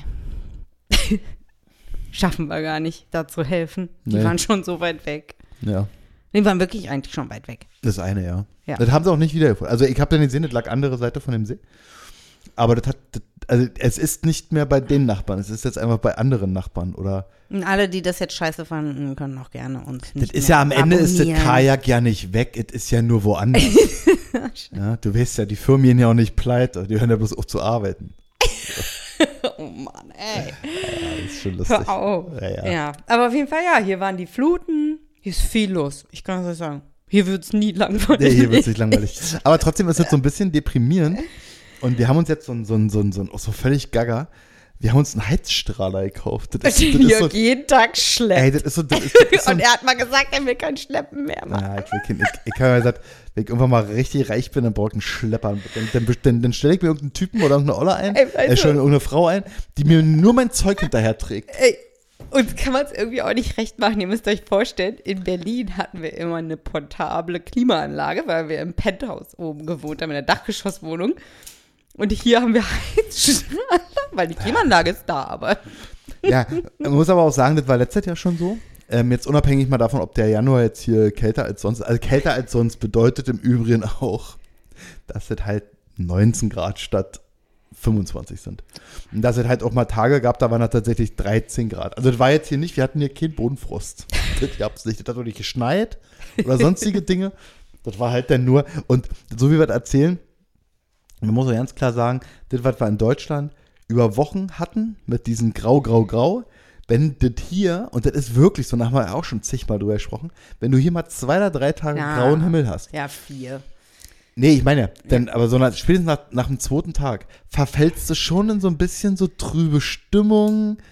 Schaffen wir gar nicht, da zu helfen. Die Nee. waren schon so weit weg. Ja, Die waren wirklich eigentlich schon weit weg. das eine, ja. Ja. Das haben sie auch nicht wiedergefunden. Also ich habe dann gesehen, das lag andere Seite von dem See. Aber das hat, das, also es ist nicht mehr bei den Nachbarn, es ist jetzt einfach bei anderen Nachbarn, oder? Und alle, die das jetzt scheiße fanden, können auch gerne uns nicht Das ist mehr ja am Ende ist das abonnieren. Kajak ja nicht weg, es ist ja nur woanders. Ja, du weißt ja, die Firmen gehen ja auch nicht pleite, die hören ja bloß auf zu arbeiten. Oh Mann, ey. Ja, das ist schon lustig. Hör auf. Ja, ja. Ja, aber auf jeden Fall, ja, hier waren die Fluten. Hier ist viel los. Ich kann es euch sagen. Hier wird es nie langweilig. Ja, hier wird es nicht langweilig. Aber trotzdem ist es so ein bisschen deprimierend. Und wir haben uns jetzt so ein, so ein, so ein, so ein, oh, so völlig gaga, wir haben uns einen Heizstrahler gekauft. Das ist, Den das ist Jörg so, jeden Tag schleppt. ey, das ist so, das ist, das ist so Und er hat mal gesagt, er will kein Schleppen mehr machen. ja, ich, will kein, ich, ich habe ja gesagt, wenn ich irgendwann mal richtig reich bin, dann brauche ich einen Schlepper. Dann, dann, dann, dann stelle ich mir irgendeinen Typen oder irgendeine Olle ein, Ey, weißt äh, du- schon irgendeine Frau ein, die mir nur mein Zeug hinterher trägt. Ey, uns kann man es irgendwie auch nicht recht machen. Ihr müsst euch vorstellen, in Berlin hatten wir immer eine portable Klimaanlage, weil wir im Penthouse oben gewohnt haben, in der Dachgeschosswohnung. Und hier haben wir Heizstrahler, weil die Klimaanlage ist da, aber Ja, man muss aber auch sagen, das war letztes Jahr schon so. Ähm, jetzt unabhängig mal davon, ob der Januar jetzt hier kälter als sonst, also kälter als sonst bedeutet im Übrigen auch, dass es halt neunzehn Grad statt fünfundzwanzig sind. Und dass es halt auch mal Tage gab, da waren da tatsächlich dreizehn Grad. Also das war jetzt hier nicht, wir hatten hier keinen Bodenfrost. Das gab's nicht, das hat doch nicht geschneit oder sonstige Dinge. Das war halt dann nur, und so wie wir das erzählen, man muss auch ganz klar sagen, das, was wir in Deutschland über Wochen hatten, mit diesem Grau, Grau, Grau, wenn das hier, und das ist wirklich so, da haben wir ja auch schon zigmal drüber gesprochen, wenn du hier mal zwei oder drei Tage Ja. grauen Himmel hast. ja, vier. Nee, ich meine, denn, aber so nach, spätestens nach, nach dem zweiten Tag verfällst du schon in so ein bisschen so trübe Stimmung,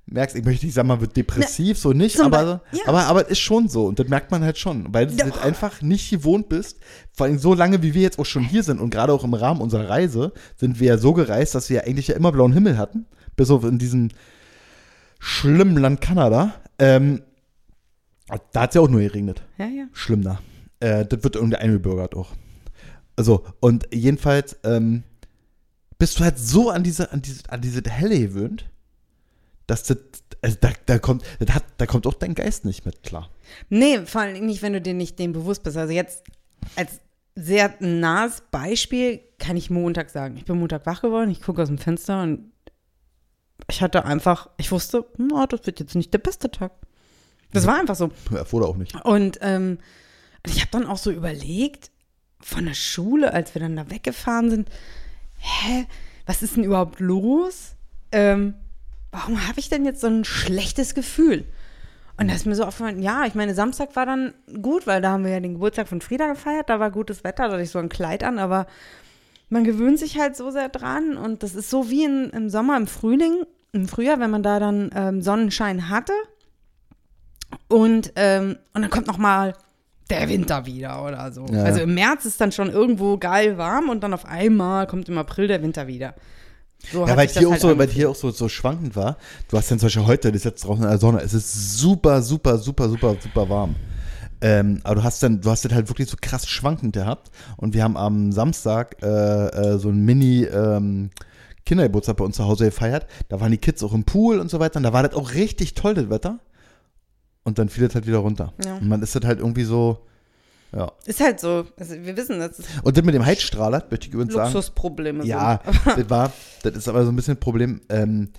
merkst, ich möchte nicht sagen, man wird depressiv, Na, so nicht, zum aber, Be- ja. aber, aber es ist schon so. Und das merkt man halt schon, weil du Doch. das einfach nicht gewohnt bist. Vor allem so lange, wie wir jetzt auch schon hier sind und gerade auch im Rahmen unserer Reise sind wir ja so gereist, dass wir ja eigentlich ja immer blauen Himmel hatten. Bis auf in diesem schlimmen Land Kanada. Ähm, da hat es ja auch nur geregnet. Ja, ja. Schlimm da. Äh, das wird irgendwie eingebürgert auch. Also, und jedenfalls ähm, bist du halt so an diese, an diese, an diese Helle gewöhnt, dass das, also da, da kommt, das hat, da kommt auch dein Geist nicht mit klar. Nee, vor allem nicht, wenn du dir nicht dem bewusst bist. Also jetzt als sehr nahes Beispiel kann ich Montag sagen. Ich bin Montag wach geworden, ich gucke aus dem Fenster und ich hatte einfach, ich wusste, oh, das wird jetzt nicht der beste Tag. Das war einfach so. Ja, wurde auch nicht. Und ähm, ich habe dann auch so überlegt, von der Schule, als wir dann da weggefahren sind, hä, was ist denn überhaupt los? Ähm, warum habe ich denn jetzt so ein schlechtes Gefühl? Und da ist mir so aufgefallen, ja, ich meine, Samstag war dann gut, weil da haben wir ja den Geburtstag von Frieda gefeiert, da war gutes Wetter, da hatte ich so ein Kleid an, aber man gewöhnt sich halt so sehr dran und das ist so wie in, im Sommer, im Frühling, im Frühjahr, wenn man da dann ähm, Sonnenschein hatte und, ähm, und dann kommt noch mal der Winter wieder oder so. Ja. Also im März ist dann schon irgendwo geil warm und dann auf einmal kommt im April der Winter wieder. So Ja, hat weil sich das hier auch halt so, weil angefühlt. hier auch so, so schwankend war. Du hast dann zum Beispiel heute, das ist jetzt draußen in der Sonne, es ist super, super, super, super, super warm. Ähm, aber du hast dann, du hast das halt wirklich so krass schwankend gehabt. Und wir haben am Samstag äh, äh, so ein Mini ähm, Kindergeburtstag bei uns zu Hause gefeiert. Da waren die Kids auch im Pool und so weiter. Und da war das auch richtig toll, das Wetter. Und dann fiel das halt wieder runter. Ja. Und man ist das halt irgendwie so, ja. Ist halt so. Also wir wissen, dass es Und das mit dem Heizstrahler, möchte ich übrigens sagen. Luxusprobleme Ja, sind. das war, das ist aber so ein bisschen ein Problem. Ähm,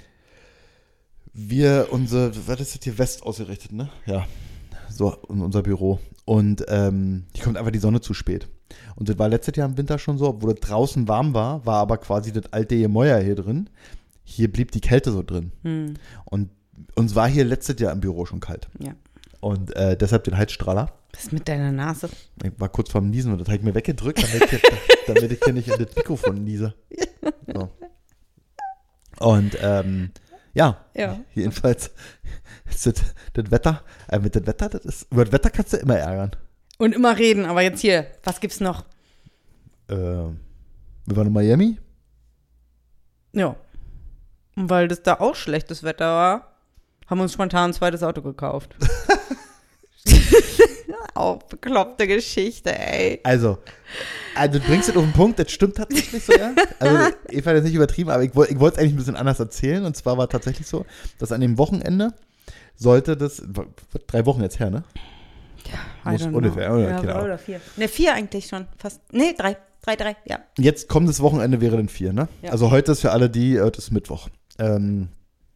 wir, unsere, was ist das hier, West ausgerichtet, ne? Ja, so, in unser Büro. Und ähm, hier kommt einfach die Sonne zu spät. Und das war letztes Jahr im Winter schon so, obwohl es draußen warm war, war aber quasi das alte Gemäuer hier drin. Hier blieb die Kälte so drin. Hm. Und uns war hier letztes Jahr im Büro schon kalt. Ja. Und äh, deshalb den Heizstrahler. Was ist mit deiner Nase? Ich war kurz vorm Niesen und das habe ich mir weggedrückt, damit ich, hier, damit ich hier nicht in das Mikrofon niese. So. Und ähm, ja, Ja. jedenfalls ist das, das Wetter, äh, mit dem Wetter, das ist, über das Wetter kannst du immer ärgern. Und immer reden, aber jetzt hier, was gibt's noch? Äh, wir waren in Miami. Ja. Und weil das da auch schlechtes Wetter war, haben wir uns spontan ein zweites Auto gekauft. Auch bekloppte Geschichte, ey. Also, also du bringst es auf den Punkt, das stimmt tatsächlich so, ja. Also, Eva hat das nicht übertrieben, aber ich, woll- ich wollte es eigentlich ein bisschen anders erzählen. Und zwar war tatsächlich so, dass an dem Wochenende sollte das, drei Wochen jetzt her, ne? I Muss don't ungefähr, know. oder? Ja, Keine drei Ahnung. oder vier. Ne, vier eigentlich schon. Fast. Nee, drei. Drei, drei, ja. Jetzt kommendes Wochenende wäre dann vier, ne? Ja. Also heute ist für alle die, heute ist Mittwoch. Ähm,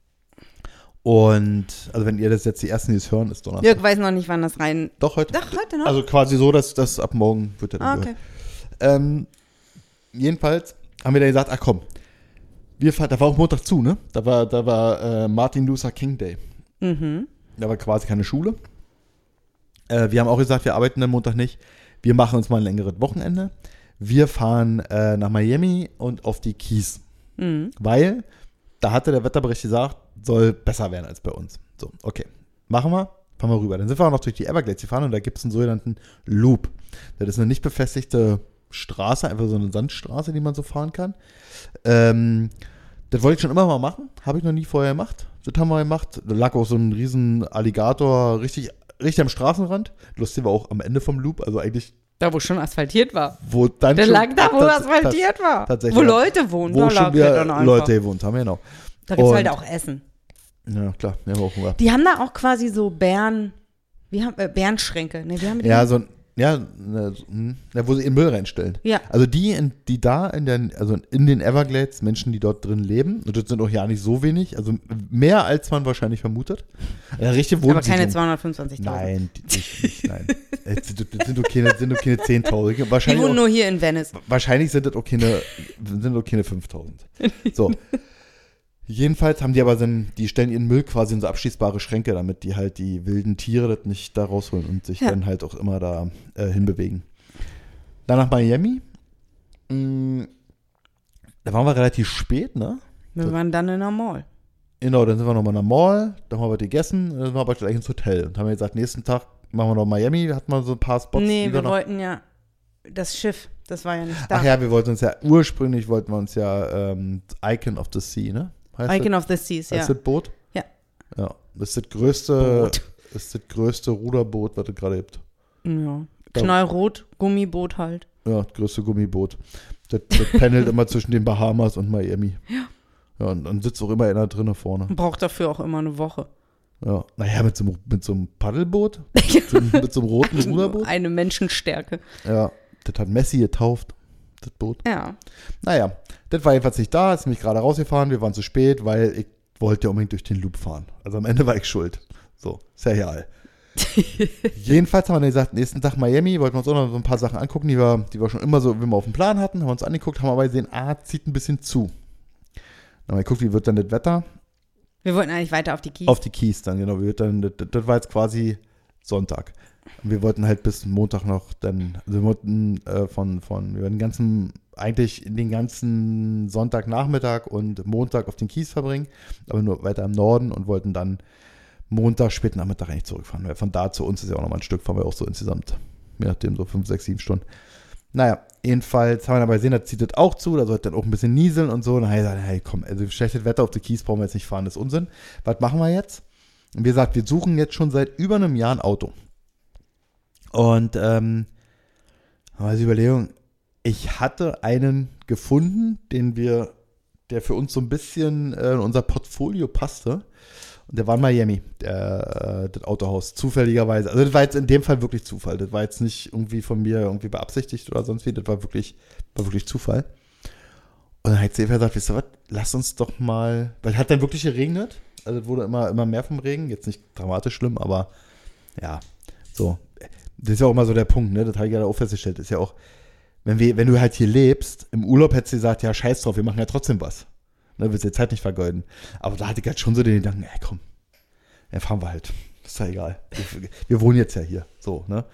und, also wenn ihr das jetzt die ersten, die es hören, ist Donnerstag. Jörg weiß noch nicht, wann das rein. Doch, heute. Doch, heute noch. Also quasi so, dass das ab morgen wird er dann Ah, gehört. okay. Ähm, jedenfalls haben wir dann gesagt, ach komm, wir fahren, da war auch Montag zu, ne? Da war, da war äh, Martin Luther King Day. Mhm. Da war quasi keine Schule. Äh, wir haben auch gesagt, wir arbeiten am Montag nicht. Wir machen uns mal ein längeres Wochenende. Wir fahren äh, nach Miami und auf die Keys. Mhm. Weil, da hatte der Wetterbericht gesagt, soll besser werden als bei uns. So, okay. Machen wir, fahren wir rüber. Dann sind wir auch noch durch die Everglades gefahren und da gibt es einen sogenannten Loop. Das ist eine nicht befestigte Straße, einfach so eine Sandstraße, die man so fahren kann. Ähm, das wollte ich schon immer mal machen, habe ich noch nie vorher gemacht. Das haben wir gemacht. Da lag auch so ein riesen Alligator richtig, richtig am Straßenrand. Lustig war auch am Ende vom Loop, also eigentlich, Da, wo schon asphaltiert war. wo dann Der schon, lag da, wo tats- asphaltiert war. tatsächlich, Wo ja. Leute wohnen. wo da schon lag der dann wieder einfach. Leute gewohnt haben, genau. Da gibt's Und- halt auch Essen. Ja, klar, wir haben auch Hunger. Die haben da auch quasi so Bären, wie haben, äh, Bärenschränke. Ne, wie haben die Ja, das? so ein, ja, ne, so, hm, ja, wo sie ihren Müll reinstellen. Ja. Also die, in, die da in den, also in den Everglades, Menschen, die dort drin leben, und das sind auch ja nicht so wenig, also mehr als man wahrscheinlich vermutet. Ja, richtig Aber keine Wohnsiedlung. zweihundertfünfundzwanzigtausend. Nein, die, nicht, nicht, nein. Das sind, das sind doch keine, sind doch keine zehntausend. Die Wahrscheinlich, wohnen auch, nur hier in Venice. wahrscheinlich sind das auch keine, sind auch keine fünftausend. So. Jedenfalls haben die aber dann, die stellen ihren Müll quasi in so abschließbare Schränke, damit die halt die wilden Tiere das nicht da rausholen und sich Ja. dann halt auch immer da äh, hinbewegen. Dann nach Miami. Mm, da waren wir relativ spät, ne? Wir waren dann in der Mall. Genau, dann sind wir nochmal in der Mall, dann haben wir was gegessen, dann sind wir aber gleich ins Hotel. Und haben wir gesagt, nächsten Tag machen wir noch Miami, hatten wir so ein paar Spots. Nee, die wir noch wollten ja das Schiff, das war ja nicht da. Ach ja, wir wollten uns ja, ursprünglich wollten wir uns ja ähm, Icon of the Sea, ne? Heißt Icon das? of the Seas, ja. Heißt das Boot? Ja. Ja, das ist das größte, Boot. das ist das größte Ruderboot, was es gerade gibt. Ja. Knallrot, Gummiboot halt. Ja, das größte Gummiboot. Das, das pendelt immer zwischen den Bahamas und Miami. Ja. Ja, und dann sitzt auch immer einer drinnen vorne. Braucht dafür auch immer eine Woche. Ja, naja, mit so, einem- mit so einem Paddelboot, mit so, einem- mit so einem roten Ruderboot. Eine Menschenstärke. Ja, das hat Messi getauft, das Boot. Ja. Naja, das war jedenfalls nicht da, ist nämlich gerade rausgefahren, wir waren zu spät, weil ich wollte ja unbedingt durch den Loop fahren. Also am Ende war ich schuld. So, ist ja egal. Jedenfalls haben wir dann gesagt, nächsten Tag Miami, wollten wir uns auch noch so ein paar Sachen angucken, die wir, die wir schon immer so, wie wir auf dem Plan hatten, haben wir uns angeguckt, haben aber gesehen, ah, zieht ein bisschen zu. Dann haben wir geguckt, wie wird dann das Wetter? Wir wollten eigentlich weiter auf die Keys. Auf die Keys dann, genau. Wie wird dann, das, das war jetzt quasi Sonntag. Und wir wollten halt bis Montag noch dann, also wir wollten äh, von, von, wir wollten den ganzen, eigentlich den ganzen Sonntagnachmittag und Montag auf den Keys verbringen, aber nur weiter im Norden und wollten dann Montag, späten Nachmittag eigentlich zurückfahren. Weil von da zu uns ist ja auch nochmal ein Stück, fahren wir auch so insgesamt, je nachdem so fünf, sechs, sieben Stunden. Naja, jedenfalls haben wir dabei gesehen, da zieht das auch zu, da sollte dann auch ein bisschen nieseln und so. Und dann haben wir gesagt, hey komm, also schlechtes Wetter auf die Keys brauchen wir jetzt nicht fahren, das ist Unsinn. Was machen wir jetzt? Und wir sagen, wir suchen jetzt schon seit über einem Jahr ein Auto. Und ähm, also Überlegung, ich hatte einen gefunden, den wir, der für uns so ein bisschen äh, in unser Portfolio passte. Und der war in Miami, der, äh, das Autohaus, zufälligerweise. Also das war jetzt in dem Fall wirklich Zufall. Das war jetzt nicht irgendwie von mir irgendwie beabsichtigt oder sonst wie. Das war wirklich, war wirklich Zufall. Und dann hat sie gesagt, wisst ihr was, lass uns doch mal, weil es hat dann wirklich geregnet. Also es wurde immer, immer mehr vom Regen. Jetzt nicht dramatisch schlimm, aber ja, so. Das ist ja auch immer so der Punkt, ne? Das habe ich ja auch festgestellt. Das ist ja auch, wenn, wir, wenn du halt hier lebst, im Urlaub hättest du gesagt, ja, scheiß drauf, wir machen ja trotzdem was. Ne, willst du die Zeit nicht vergeuden. Aber da hatte ich halt schon so den Gedanken, ey, komm, dann fahren wir halt. Ist ja egal. Wir, wir wohnen jetzt ja hier. So, ne?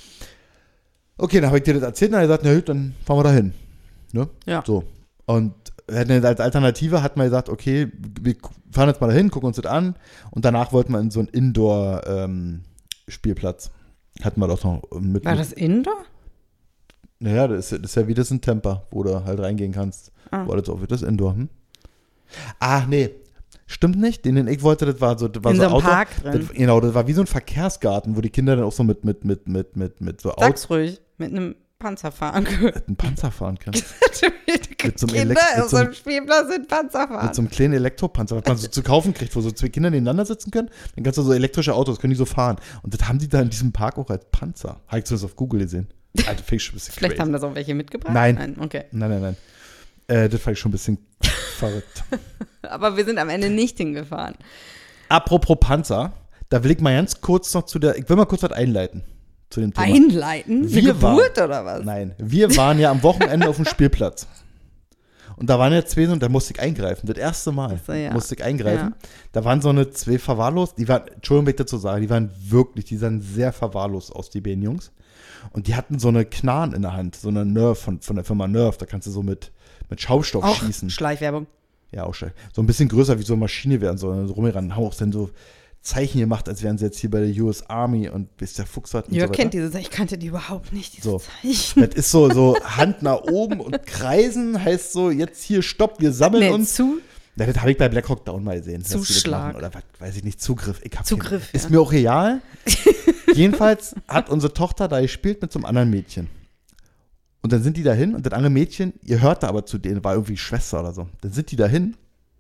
Okay, dann habe ich dir das erzählt und dann gesagt, na gut, dann fahren wir da hin. Ne? Ja. So. Und als Alternative hat man gesagt, okay, wir fahren jetzt mal dahin, gucken uns das an und danach wollten wir in so einen Indoor-Spielplatz. Ähm, hatten wir doch noch mit. War das Indoor? Naja, das ist, das ist ja wie das ein Temper, wo du halt reingehen kannst. Ah. War das auch wie das Indoor, hm? Ah, nee. Stimmt nicht. Den, den ich wollte, das war so, das war In so so einem Auto, Park drin. Das, genau, das war wie so ein Verkehrsgarten, wo die Kinder dann auch so mit, mit, mit, mit, mit, mit so Autos Sag's ruhig, mit einem Panzer fahren können. einen Panzer fahren können. Mit so einem Kinder Elekt- mit auf so so einem- einem Spielplatz mit Panzer fahren. Mit so einem kleinen Elektropanzer, was man so zu kaufen kriegt, wo so zwei Kinder nebeneinander sitzen können. Dann kannst du so elektrische Autos, können die so fahren. Und das haben die da in diesem Park auch als Panzer. Habe ich zumindest auf Google gesehen. Alter, finde ich schon ein bisschen Vielleicht crazy. haben das auch welche mitgebracht? Nein. Nein, okay. Nein, nein, nein. Äh, das fand ich schon ein bisschen verrückt. Aber wir sind am Ende nicht hingefahren. Apropos Panzer, da will ich mal ganz kurz noch zu der, ich will mal kurz was einleiten zu dem Thema. Einleiten? Eine Wir Geburt oder was? Nein, wir waren ja am Wochenende auf dem Spielplatz. Und da waren ja zwei, und da musste ich eingreifen. Das erste Mal Ach so, ja. musste ich eingreifen. Ja. Da waren so eine zwei verwahrlost, die waren, Entschuldigung, wenn ich dazu sage, die waren wirklich, die sahen sehr verwahrlost aus, die beiden Jungs. Und die hatten so eine Knarren in der Hand, so eine Nerf von, von der Firma Nerf, da kannst du so mit, mit Schaumstoff Auch schießen. Schleichwerbung. Ja, auch schön. So ein bisschen größer wie so eine Maschine wären, so rumgerannt. Haben auch dann so Zeichen gemacht, als wären sie jetzt hier bei der U S Army und bis der Fuchs hat und Jörg so weiter. kennt diese, ich kannte die überhaupt nicht, diese So. Zeichen. Das ist so, so Hand nach oben und kreisen heißt so, jetzt hier stopp, wir sammeln Nee, uns. zu, Ja, das habe ich bei Black Hawk Down mal gesehen. dass die das Zuschlag. machen. Oder was, weiß ich nicht, Zugriff. Ich hab Zugriff, keinen, Ist ja. mir auch real. Jedenfalls hat unsere Tochter da gespielt mit so einem anderen Mädchen. Und dann sind die dahin und das andere Mädchen, ihr hört da aber zu denen, war irgendwie Schwester oder so. Dann sind die dahin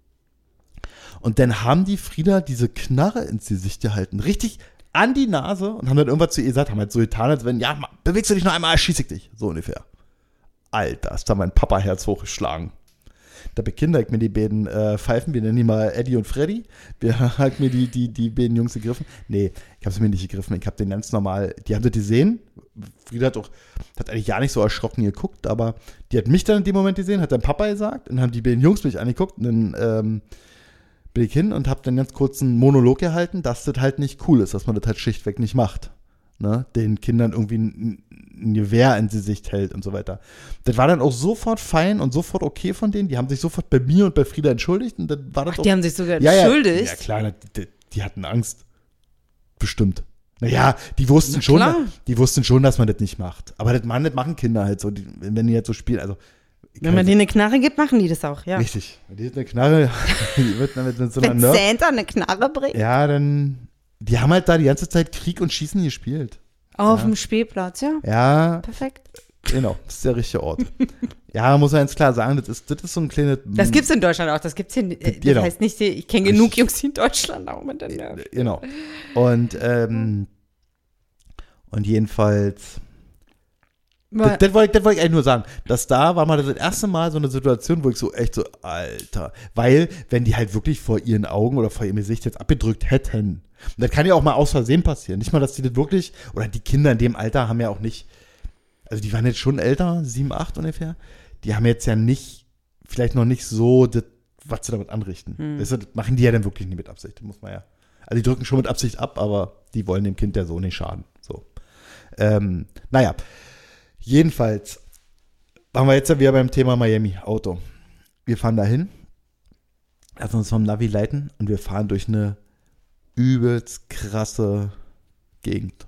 und dann haben die Frieda diese Knarre ins Gesicht gehalten. Richtig an die Nase und haben dann irgendwas zu ihr gesagt, haben halt so getan, als wenn, ja, bewegst du dich noch einmal, erschieß ich dich. So ungefähr. Alter, ist da mein Papa-Herz hochgeschlagen. Da bekinder ich mir die beiden äh, Pfeifen, wir nennen die mal Eddie und Freddy. Wir haben mir die, die, die beiden Jungs gegriffen. Nee, ich habe sie mir nicht gegriffen. Ich habe den ganz normal, die haben das gesehen. Frieda hat auch, hat eigentlich gar nicht so erschrocken geguckt, aber die hat mich dann in dem Moment gesehen, hat dann Papa gesagt, und dann haben die beiden Jungs mich angeguckt und dann ähm, bin ich hin und habe dann ganz kurz einen Monolog gehalten, dass das halt nicht cool ist, dass man das halt schlichtweg nicht macht. Ne? Den Kindern irgendwie n- ein Gewehr in die Sicht hält und so weiter. Das war dann auch sofort fein und sofort okay von denen. Die haben sich sofort bei mir und bei Frieda entschuldigt. Und dann war das Ach, auch, die haben sich sogar ja, entschuldigt? Ja, ja klar, die, die hatten Angst. Bestimmt. Naja, die wussten schon, klar. die wussten schon, dass man das nicht macht. Aber das, man, das machen Kinder halt so, die, wenn die jetzt so spielen. Also, wenn man denen eine Knarre gibt, machen die das auch, ja. Richtig. Wenn die eine Knarre, die wird dann mit so einer Wenn Nerf. Santa eine Knarre bringt. Ja, dann, die haben halt da die ganze Zeit Krieg und Schießen gespielt. Auf ja. dem Spielplatz, ja. Ja. Perfekt. Genau, das ist der richtige Ort. Ja, muss man ganz klar sagen, das ist, das ist so ein kleines. Das gibt's in Deutschland auch, das gibt's hier nicht. Das genau. heißt nicht, ich kenne genug Jungs in Deutschland auch mit den Nerven. Genau. Und, ähm, und jedenfalls. Das, das, wollte, das wollte ich eigentlich nur sagen, dass da war mal das erste Mal so eine Situation, wo ich so echt so, Alter, weil, wenn die halt wirklich vor ihren Augen oder vor ihrem Gesicht jetzt abgedrückt hätten, und das kann ja auch mal aus Versehen passieren, nicht mal, dass die das wirklich, oder die Kinder in dem Alter haben ja auch nicht, also die waren jetzt schon älter, sieben, acht ungefähr, die haben jetzt ja nicht, vielleicht noch nicht so das, was sie damit anrichten. Hm. Weißt du, das machen die ja dann wirklich nicht mit Absicht, muss man ja. Also die drücken schon mit Absicht ab, aber die wollen dem Kind ja so nicht schaden. So. Ähm, naja. Jedenfalls waren wir jetzt ja wieder beim Thema Miami, Auto. Wir fahren dahin, lassen uns vom Navi leiten und wir fahren durch eine übelst krasse Gegend.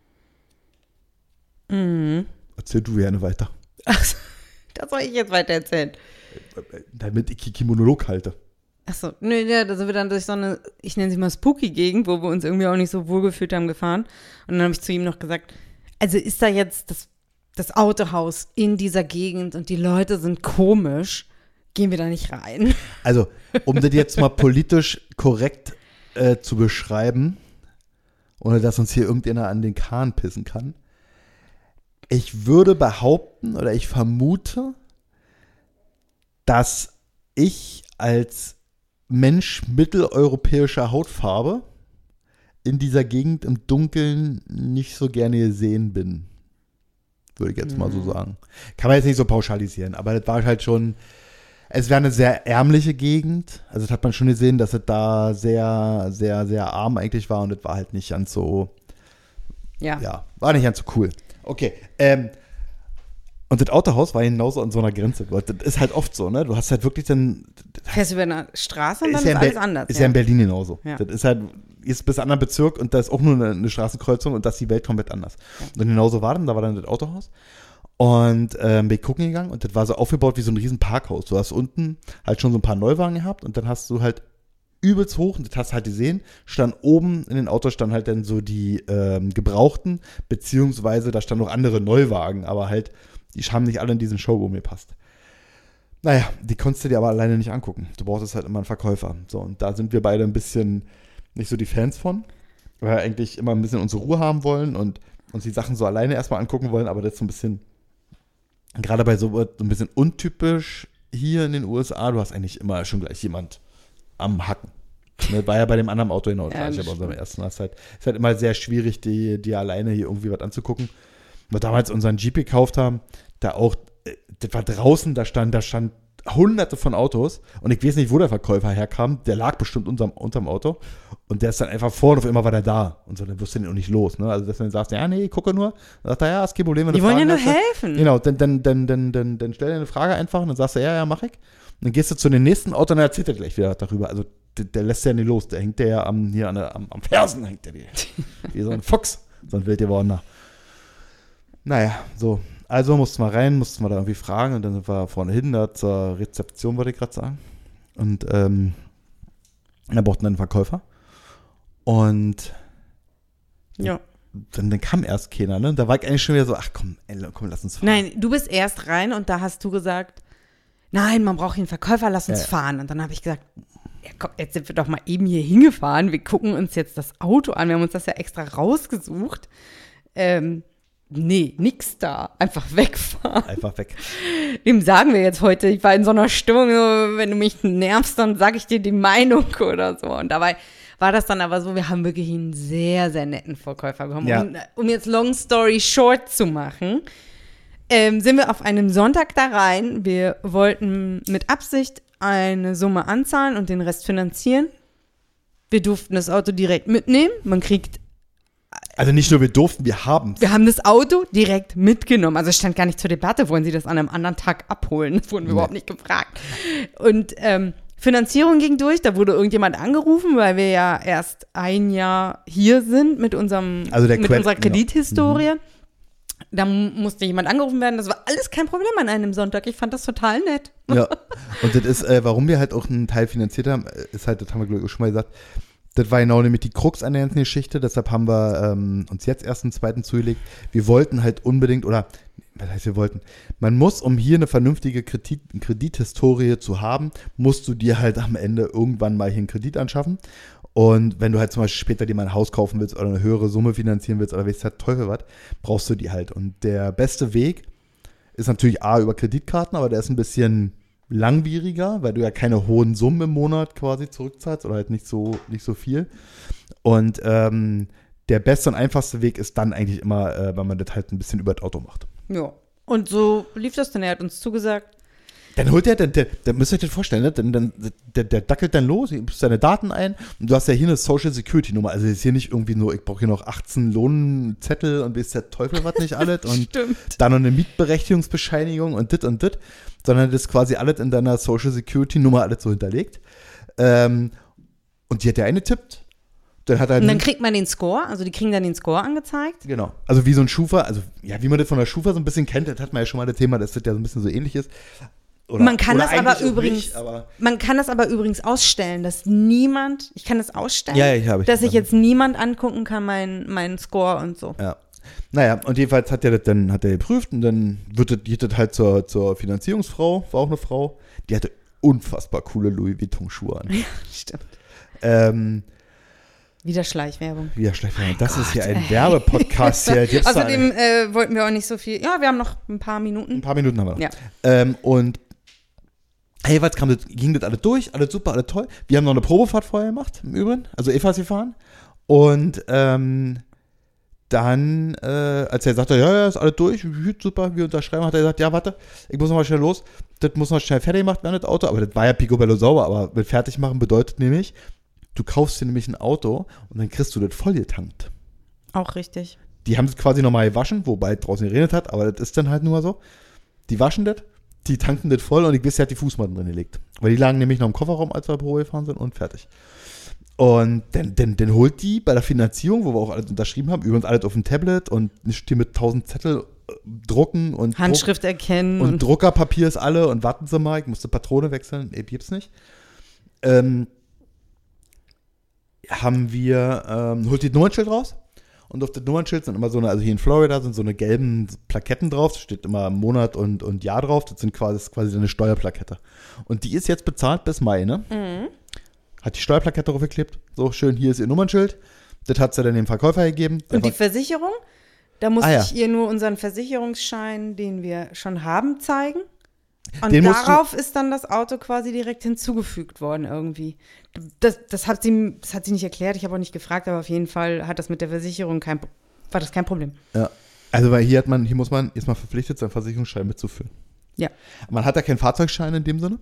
Mhm. Erzähl du gerne weiter. Ach, das soll ich jetzt weiter erzählen. Damit ich Kiki Monolog halte. Achso, nö, ja, da sind wir dann durch so eine, ich nenne sie mal Spooky-Gegend, wo wir uns irgendwie auch nicht so wohlgefühlt haben, gefahren. Und dann habe ich zu ihm noch gesagt, also ist da jetzt das das Autohaus in dieser Gegend und die Leute sind komisch, gehen wir da nicht rein. Also, um das jetzt mal politisch korrekt äh, zu beschreiben, ohne dass uns hier irgendjemand an den Kahn pissen kann, ich würde behaupten oder ich vermute, dass ich als Mensch mitteleuropäischer Hautfarbe in dieser Gegend im Dunkeln nicht so gerne gesehen bin. Würde ich jetzt mal so sagen. Kann man jetzt nicht so pauschalisieren, aber das war halt schon, es wäre eine sehr ärmliche Gegend. Also das hat man schon gesehen, dass es da sehr, sehr, sehr arm eigentlich war und das war halt nicht ganz so, ja, ja war nicht ganz so cool. Okay, ähm, und das Autohaus war genauso an so einer Grenze. Das ist halt oft so, ne? Du hast halt wirklich dann. Fährst du über eine Straße und dann ist, ist ja alles Be- anders. Ist ja. ja in Berlin genauso. Ja. Das ist halt, ist bis anderen Bezirk und da ist auch nur eine, eine Straßenkreuzung und da ist die Welt komplett anders. Ja. Und genauso war dann, da war dann das Autohaus. Und ähm, bin gucken gegangen und das war so aufgebaut wie so ein riesen Parkhaus. Du hast unten halt schon so ein paar Neuwagen gehabt und dann hast du halt übelst hoch, und das hast du halt gesehen, stand oben in den Autos stand halt dann so die ähm, Gebrauchten, beziehungsweise da standen noch andere Neuwagen, aber halt, die haben nicht alle in diesen Showroom gepasst. Naja, die konntest du dir aber alleine nicht angucken. Du brauchtest halt immer einen Verkäufer. So, und da sind wir beide ein bisschen nicht so die Fans von, weil wir eigentlich immer ein bisschen unsere Ruhe haben wollen und uns die Sachen so alleine erstmal angucken wollen, aber das ist so ein bisschen, gerade bei so, so ein bisschen untypisch hier in den U S A, du hast eigentlich immer schon gleich jemand am Hacken. Ne, war ja bei dem anderen Auto genau gleich, ja, bei unserem ersten. Das ist halt, ist halt immer sehr schwierig, die, die alleine hier irgendwie was anzugucken. Wir damals unseren Jeep gekauft haben, da auch, das war draußen, da stand, da stand hunderte von Autos und ich weiß nicht, wo der Verkäufer herkam, der lag bestimmt unterm, unterm Auto und der ist dann einfach vorne, auf einmal war der da und so, dann wirst du den auch nicht los, ne? Also dass du dann sagst, ja, nee, gucke nur, dann sagt er, ja, ist kein Problem, wenn du Die wollen ja nur hast, dann, helfen. Genau, dann, dann, dann, dann, dann, dann stell dir eine Frage einfach und dann sagst du, ja, ja, mach ich. Und dann gehst du zu dem nächsten Auto und dann erzählt er gleich wieder darüber, also der, der lässt ja nicht los, der hängt der ja am, hier an der, am, am Fersen, hängt der dir, wie so ein Fuchs, so ein wild gewordener. Naja, so. Also mussten wir rein, mussten wir da irgendwie fragen und dann sind wir vorne hin, da zur Rezeption, wollte ich gerade sagen. Und ähm, da brauchten wir einen Verkäufer. Und ja. dann, dann kam erst keiner, ne? Da war ich eigentlich schon wieder so, ach komm, ey, komm, lass uns fahren. Nein, du bist erst rein und da hast du gesagt, nein, man braucht hier einen Verkäufer, lass uns ja. fahren. Und dann habe ich gesagt, ja, komm, jetzt sind wir doch mal eben hier hingefahren, wir gucken uns jetzt das Auto an, wir haben uns das ja extra rausgesucht. Ähm, Nee, nix da. Einfach wegfahren. Einfach weg. Dem sagen wir jetzt heute, ich war in so einer Stimmung, wenn du mich nervst, dann sage ich dir die Meinung oder so. Und dabei war das dann aber so, wir haben wirklich einen sehr, sehr netten Verkäufer bekommen. Ja. Um, um jetzt long story short zu machen, ähm, sind wir auf einem Sonntag da rein. Wir wollten mit Absicht eine Summe anzahlen und den Rest finanzieren. Wir durften das Auto direkt mitnehmen. Man kriegt Also nicht nur wir durften, wir haben es. Wir haben das Auto direkt mitgenommen. Also es stand gar nicht zur Debatte, wollen Sie das an einem anderen Tag abholen? Das wurden wir nee. überhaupt nicht gefragt. Und ähm, Finanzierung ging durch, da wurde irgendjemand angerufen, weil wir ja erst ein Jahr hier sind mit, unserem, also der mit Quell- unserer Kredithistorie. Mhm. Da musste jemand angerufen werden. Das war alles kein Problem an einem Sonntag. Ich fand das total nett. Ja, und das ist, äh, warum wir halt auch einen Teil finanziert haben, ist halt, das haben wir glaube ich auch schon mal gesagt, das war genau nämlich die Krux an der ganzen Geschichte. Deshalb haben wir ähm, uns jetzt erst einen zweiten zugelegt. Wir wollten halt unbedingt, oder was heißt wir wollten, man muss, um hier eine vernünftige Kredit, Kredithistorie zu haben, musst du dir halt am Ende irgendwann mal hier einen Kredit anschaffen. Und wenn du halt zum Beispiel später dir mal ein Haus kaufen willst oder eine höhere Summe finanzieren willst oder weißt du, Teufel was, brauchst du die halt. Und der beste Weg ist natürlich A, über Kreditkarten, aber der ist ein bisschen langwieriger, weil du ja keine hohen Summen im Monat quasi zurückzahlst oder halt nicht so, nicht so viel. Und ähm, der beste und einfachste Weg ist dann eigentlich immer, äh, wenn man das halt ein bisschen über das Auto macht. Ja, und so lief das dann. Er hat uns zugesagt. Dann holt er, dann, der, der müsst ihr euch das vorstellen, ne? dann, dann, der, der dackelt dann los, gibst seine Daten ein und du hast ja hier eine Social Security Nummer. Also ist hier nicht irgendwie nur, ich brauche hier noch achtzehn Lohnzettel und weiß der Teufel was nicht alles und Stimmt. dann noch eine Mietberechtigungsbescheinigung und dit und dit, sondern das ist quasi alles in deiner Social Security Nummer alles so hinterlegt. Ähm, und die hat der eine tippt. Dann hat er und dann kriegt man den Score, also die kriegen dann den Score angezeigt. Genau, also wie so ein Schufa, also ja, wie man das von der Schufa so ein bisschen kennt, das hat man ja schon mal das Thema, dass das ja so ein bisschen so ähnlich ist. Oder, man kann oder das aber eigentlich auch übrigens, nicht, aber man kann das aber übrigens ausstellen, dass niemand, ich kann das ausstellen, Ja, ja, ich habe ich dass sich dran. jetzt niemand angucken kann, meinen mein Score und so. Ja. Naja, und jedenfalls hat er das dann hat er geprüft und dann wird das, geht das halt zur, zur Finanzierungsfrau, war auch eine Frau, die hatte unfassbar coole Louis Vuitton-Schuhe an. Ja, stimmt. Ähm, Wieder Schleichwerbung. Wieder Schleichwerbung. Das Gott, ist hier ein ey. Werbepodcast hier. Jetzt Außerdem äh, wollten wir auch nicht so viel, ja, wir haben noch ein paar Minuten. ein paar Minuten haben wir noch. Ja. Ähm, und hey, was kam das, ging das alles durch, alles super, alles toll. Wir haben noch eine Probefahrt vorher gemacht, im Übrigen. Also Eva ist gefahren. Und ähm, dann, äh, als er sagte, ja, ja, ist alles durch, super, wir unterschreiben, hat er gesagt, ja, warte, ich muss noch mal schnell los. Das muss noch schnell fertig gemacht werden, das Auto. Aber das war ja picobello sauber. Aber mit fertig machen bedeutet nämlich, du kaufst dir nämlich ein Auto und dann kriegst du das voll getankt. Auch richtig. Die haben es quasi nochmal gewaschen, wobei es draußen geregnet hat, aber das ist dann halt nur so. Die waschen das, die tanken das voll und ich weiß, er hat die Fußmatten drin gelegt. Weil die lagen nämlich noch im Kofferraum, als wir Probe gefahren sind und fertig. Und dann, dann, dann holt die bei der Finanzierung, wo wir auch alles unterschrieben haben, übrigens alles auf dem Tablet und steht mit tausend Zettel äh, drucken und Handschrift erkennen. und, Und, und Druckerpapier ist alle und warten Sie mal, ich musste Patrone wechseln, ey, gibt's nicht. Ähm, haben wir, ähm, holt die Nummernschild raus und auf das Nummernschild sind immer so eine, also hier in Florida sind so eine gelben Plaketten drauf, da steht immer Monat und, und Jahr drauf, das sind quasi, das ist quasi eine Steuerplakette. Und die ist jetzt bezahlt bis Mai, ne? mhm. Hat die Steuerplakette draufgeklebt, so schön, hier ist ihr Nummernschild, das hat sie dann dem Verkäufer gegeben. Der und die Ver- Versicherung? Da musste Ah, ja. ich ihr nur unseren Versicherungsschein, den wir schon haben, zeigen. Und Den musst darauf ist dann das Auto quasi direkt hinzugefügt worden irgendwie. Das, das, hat sie, das hat sie nicht erklärt, ich habe auch nicht gefragt, aber auf jeden Fall hat das mit der Versicherung kein, war das kein Problem. Ja, also weil hier hat man, hier muss man, ist man verpflichtet, seinen Versicherungsschein mitzuführen. Ja. Man hat da keinen Fahrzeugschein in dem Sinne,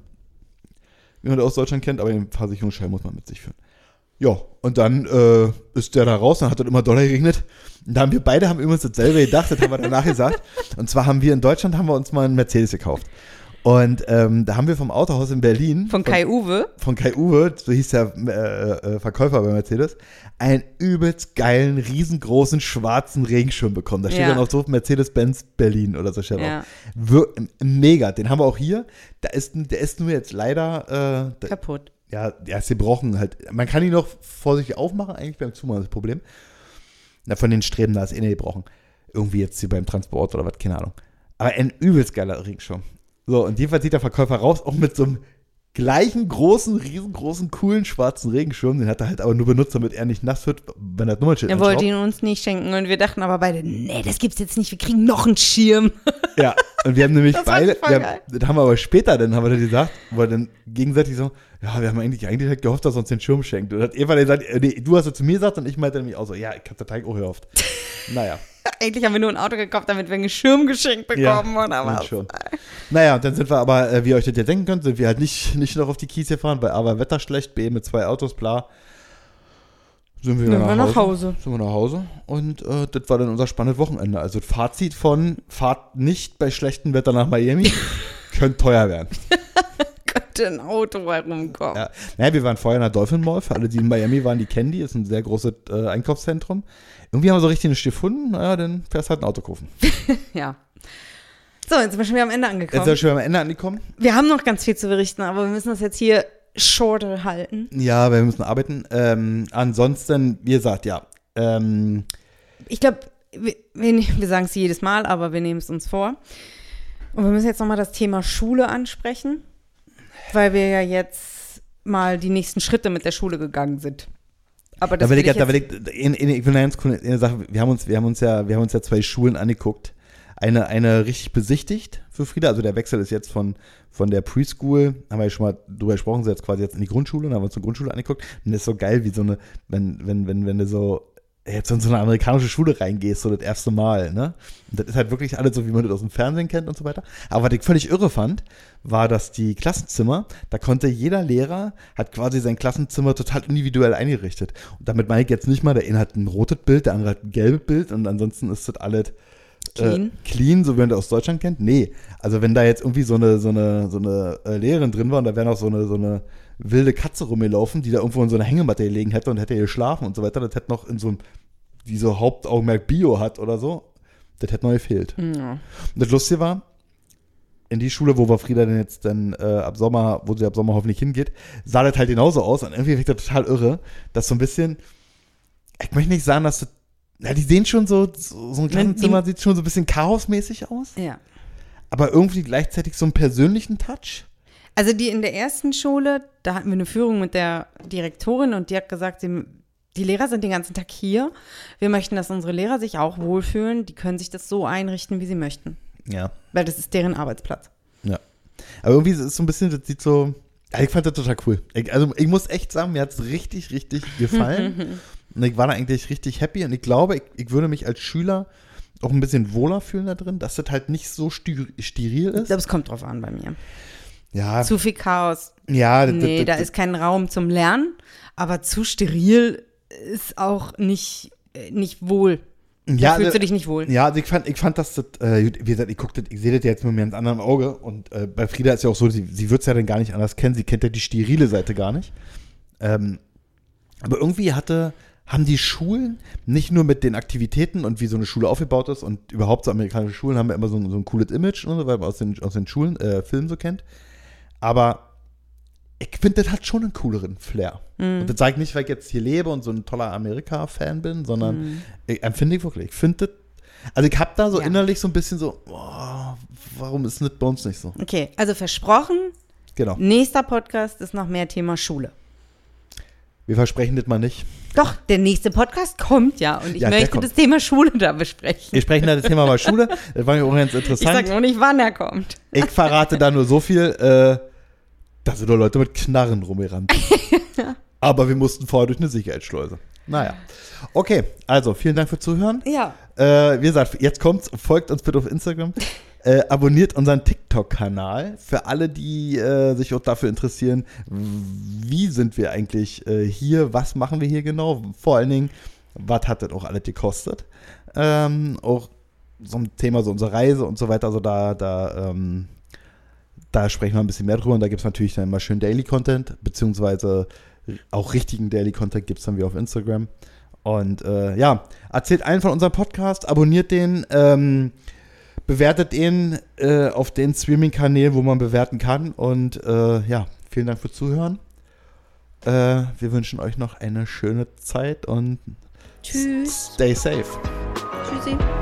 wie man das aus Deutschland kennt, aber den Versicherungsschein muss man mit sich führen. Ja, und dann äh, ist der da raus, dann hat das immer doller geregnet. Und da haben wir beide haben übrigens dasselbe gedacht, das haben wir danach gesagt. Und zwar haben wir in Deutschland, haben wir uns mal einen Mercedes gekauft. Und ähm, da haben wir vom Autohaus in Berlin. Von Kai Uwe. Von Kai Uwe, so hieß der äh, äh, Verkäufer bei Mercedes, einen übelst geilen, riesengroßen, schwarzen Regenschirm bekommen. Da steht Ja. dann auch so Mercedes-Benz Berlin oder so. Steht Ja. auch. Wir, mega, den haben wir auch hier. Da ist, der ist nur jetzt leider äh, Kaputt. ja, der ist gebrochen halt. Man kann ihn noch vorsichtig aufmachen, eigentlich beim Zumachen das Problem. Na, von den Streben, da ist eh nicht gebrochen. Irgendwie jetzt hier beim Transport oder was, keine Ahnung. Aber ein übelst geiler Regenschirm. So, und jedenfalls sieht der Verkäufer raus, auch mit so einem gleichen großen, riesengroßen, coolen schwarzen Regenschirm. Den hat er halt aber nur benutzt, damit er nicht nass wird, wenn er das Nummernschild Er wollte ihn uns nicht schenken und wir dachten aber beide, nee, das gibt's jetzt nicht, wir kriegen noch einen Schirm. Ja, und wir haben nämlich Das fand ich beide, voll wir geil. haben, das haben wir aber später, dann haben wir dann gesagt, wo wir dann gegenseitig so, ja, wir haben eigentlich, eigentlich halt gehofft, dass er uns den Schirm schenkt. Und dann hat Eva dann gesagt, äh, nee, du hast es zu mir gesagt und ich meinte nämlich auch so, ja, ich hab total auch gehofft. Naja. Eigentlich haben wir nur ein Auto gekauft, damit wir einen Schirm geschenkt bekommen. Ja, und aber und schon. Naja, und dann sind wir aber, äh, wie ihr euch das jetzt denken könnt, sind wir halt nicht, nicht noch auf die Kies gefahren, weil aber Wetter schlecht, B mit zwei Autos, bla. sind wir, Sind nach, wir nach Hause, Hause. Sind wir nach Hause und äh, das war dann unser spannendes Wochenende. Also Fazit von Fahrt nicht bei schlechtem Wetter nach Miami, könnte teuer werden. Könnte ein Auto herumkommen. Ja. Naja, wir waren vorher in der Dolphin Mall. Für alle, die in Miami waren, die kennen die. Ist ein sehr großes äh, Einkaufszentrum. Irgendwie haben wir so richtig nichts gefunden. Naja, dann fährst halt ein Auto kaufen. Ja. So, jetzt sind wir schon wieder am Ende angekommen. Jetzt sind wir schon wieder am Ende angekommen. Wir haben noch ganz viel zu berichten, aber wir müssen das jetzt hier shorter halten. Ja, wir müssen arbeiten. Ähm, ansonsten, wie gesagt, ja. Ähm, Ich glaube, wir, wir, wir sagen es jedes Mal, aber wir nehmen es uns vor. Und wir müssen jetzt nochmal das Thema Schule ansprechen, weil wir ja jetzt mal die nächsten Schritte mit der Schule gegangen sind. Aber das da will ich, will ich, da will jetzt, ich, in, in, ich will eine ganz coole Sache, wir haben uns, wir haben uns ja, wir haben uns ja zwei Schulen angeguckt. Eine, eine richtig besichtigt für Frieda, also der Wechsel ist jetzt von, von der Preschool, haben wir ja schon mal drüber gesprochen, sie jetzt quasi jetzt in die Grundschule, dann haben wir uns eine Grundschule angeguckt und das ist so geil, wie so eine, wenn, wenn, wenn, wenn du so jetzt in so eine amerikanische Schule reingehst, so das erste Mal, ne? Und das ist halt wirklich alles so, wie man das aus dem Fernsehen kennt und so weiter. Aber was ich völlig irre fand, war, dass die Klassenzimmer, da konnte jeder Lehrer, hat quasi sein Klassenzimmer total individuell eingerichtet. Und damit meine ich jetzt nicht mal, der eine hat ein rotes Bild, der andere hat ein gelbes Bild und ansonsten ist das alles Clean. Äh, clean, so wie man das aus Deutschland kennt? Nee. Also wenn da jetzt irgendwie so eine, so eine, so eine äh, Lehrerin drin war und da wäre noch so eine, so eine wilde Katze rumgelaufen, die da irgendwo in so einer Hängematte gelegen hätte und hätte geschlafen und so weiter, das hätte noch in so einem, die so Hauptaugenmerk Bio hat oder so, das hätte noch gefehlt. Ja. Und das Lustige war, in die Schule, wo wir Frieda denn jetzt dann äh, ab Sommer, wo sie ab Sommer hoffentlich hingeht, sah das halt genauso aus und irgendwie finde ich das total irre, dass so ein bisschen, ich möchte nicht sagen, dass das Ja, die sehen schon so, so, so ein Klassenzimmer sieht schon so ein bisschen chaosmäßig aus. Ja. Aber irgendwie gleichzeitig so einen persönlichen Touch. Also die in der ersten Schule, da hatten wir eine Führung mit der Direktorin und die hat gesagt, sie, die Lehrer sind den ganzen Tag hier. Wir möchten, dass unsere Lehrer sich auch wohlfühlen. Die können sich das so einrichten, wie sie möchten. Ja. Weil das ist deren Arbeitsplatz. Ja. Aber irgendwie ist es so ein bisschen, das sieht so, ich fand das total cool. Ich, also ich muss echt sagen, mir hat es richtig, richtig gefallen. Und ich war da eigentlich richtig happy und ich glaube, ich, ich würde mich als Schüler auch ein bisschen wohler fühlen da drin, dass das halt nicht so steril ist. Ich glaube, es kommt drauf an bei mir. Ja. Zu viel Chaos. Ja. Das, Nee, das, da das, ist kein Raum zum Lernen, aber zu steril ist auch nicht, äh, nicht wohl. Da ja, fühlst du dich nicht wohl. Ja, also ich fand, ich fand das, das äh, wie gesagt, ich guck das, ich sehe das jetzt mit mir ins andere Auge und äh, bei Frieda ist ja auch so, sie, sie wird es ja dann gar nicht anders kennen, sie kennt ja die sterile Seite gar nicht. Ähm, aber irgendwie hatte, haben die Schulen nicht nur mit den Aktivitäten und wie so eine Schule aufgebaut ist und überhaupt so amerikanische Schulen haben ja immer so ein, so ein cooles Image und so, weil man aus den, aus den Schulen, äh, Filmen so kennt. Aber ich finde, das hat schon einen cooleren Flair. Mm. Und das sage ich nicht, weil ich jetzt hier lebe und so ein toller Amerika-Fan bin, sondern mm. ich empfinde ich wirklich. Ich finde das, also ich habe da so ja. innerlich so ein bisschen so, oh, warum ist das bei uns nicht so? Okay, also versprochen, genau. Nächster Podcast ist noch mehr Thema Schule. Wir versprechen das mal nicht. Doch, der nächste Podcast kommt ja und ich ja, möchte das Thema Schule da besprechen. Wir sprechen da das Thema mal Schule, das war mir auch ganz interessant. Ich sag noch nicht, wann er kommt. Ich verrate da nur so viel, äh, da sind doch Leute mit Knarren rumgerannt. Aber wir mussten vorher durch eine Sicherheitsschleuse. Naja. Okay, also vielen Dank fürs Zuhören. Ja. Äh, wie gesagt, jetzt kommt's. Folgt uns bitte auf Instagram. Äh, abonniert unseren TikTok-Kanal. Für alle, die äh, sich auch dafür interessieren, wie sind wir eigentlich äh, hier, was machen wir hier genau? Vor allen Dingen, was hat das auch alles gekostet? Ähm, auch so ein Thema, so unsere Reise und so weiter. Also da, da, ähm, da sprechen wir ein bisschen mehr drüber. Und da gibt es natürlich dann immer schön Daily-Content, beziehungsweise auch richtigen Daily-Content gibt es dann wieder auf Instagram. Und äh, ja, erzählt allen von unserem Podcast, abonniert den, ähm, bewertet ihn äh, auf den Streaming-Kanälen, wo man bewerten kann. Und äh, ja, vielen Dank fürs Zuhören. Äh, wir wünschen euch noch eine schöne Zeit und Tschüss. Stay safe. Tschüssi.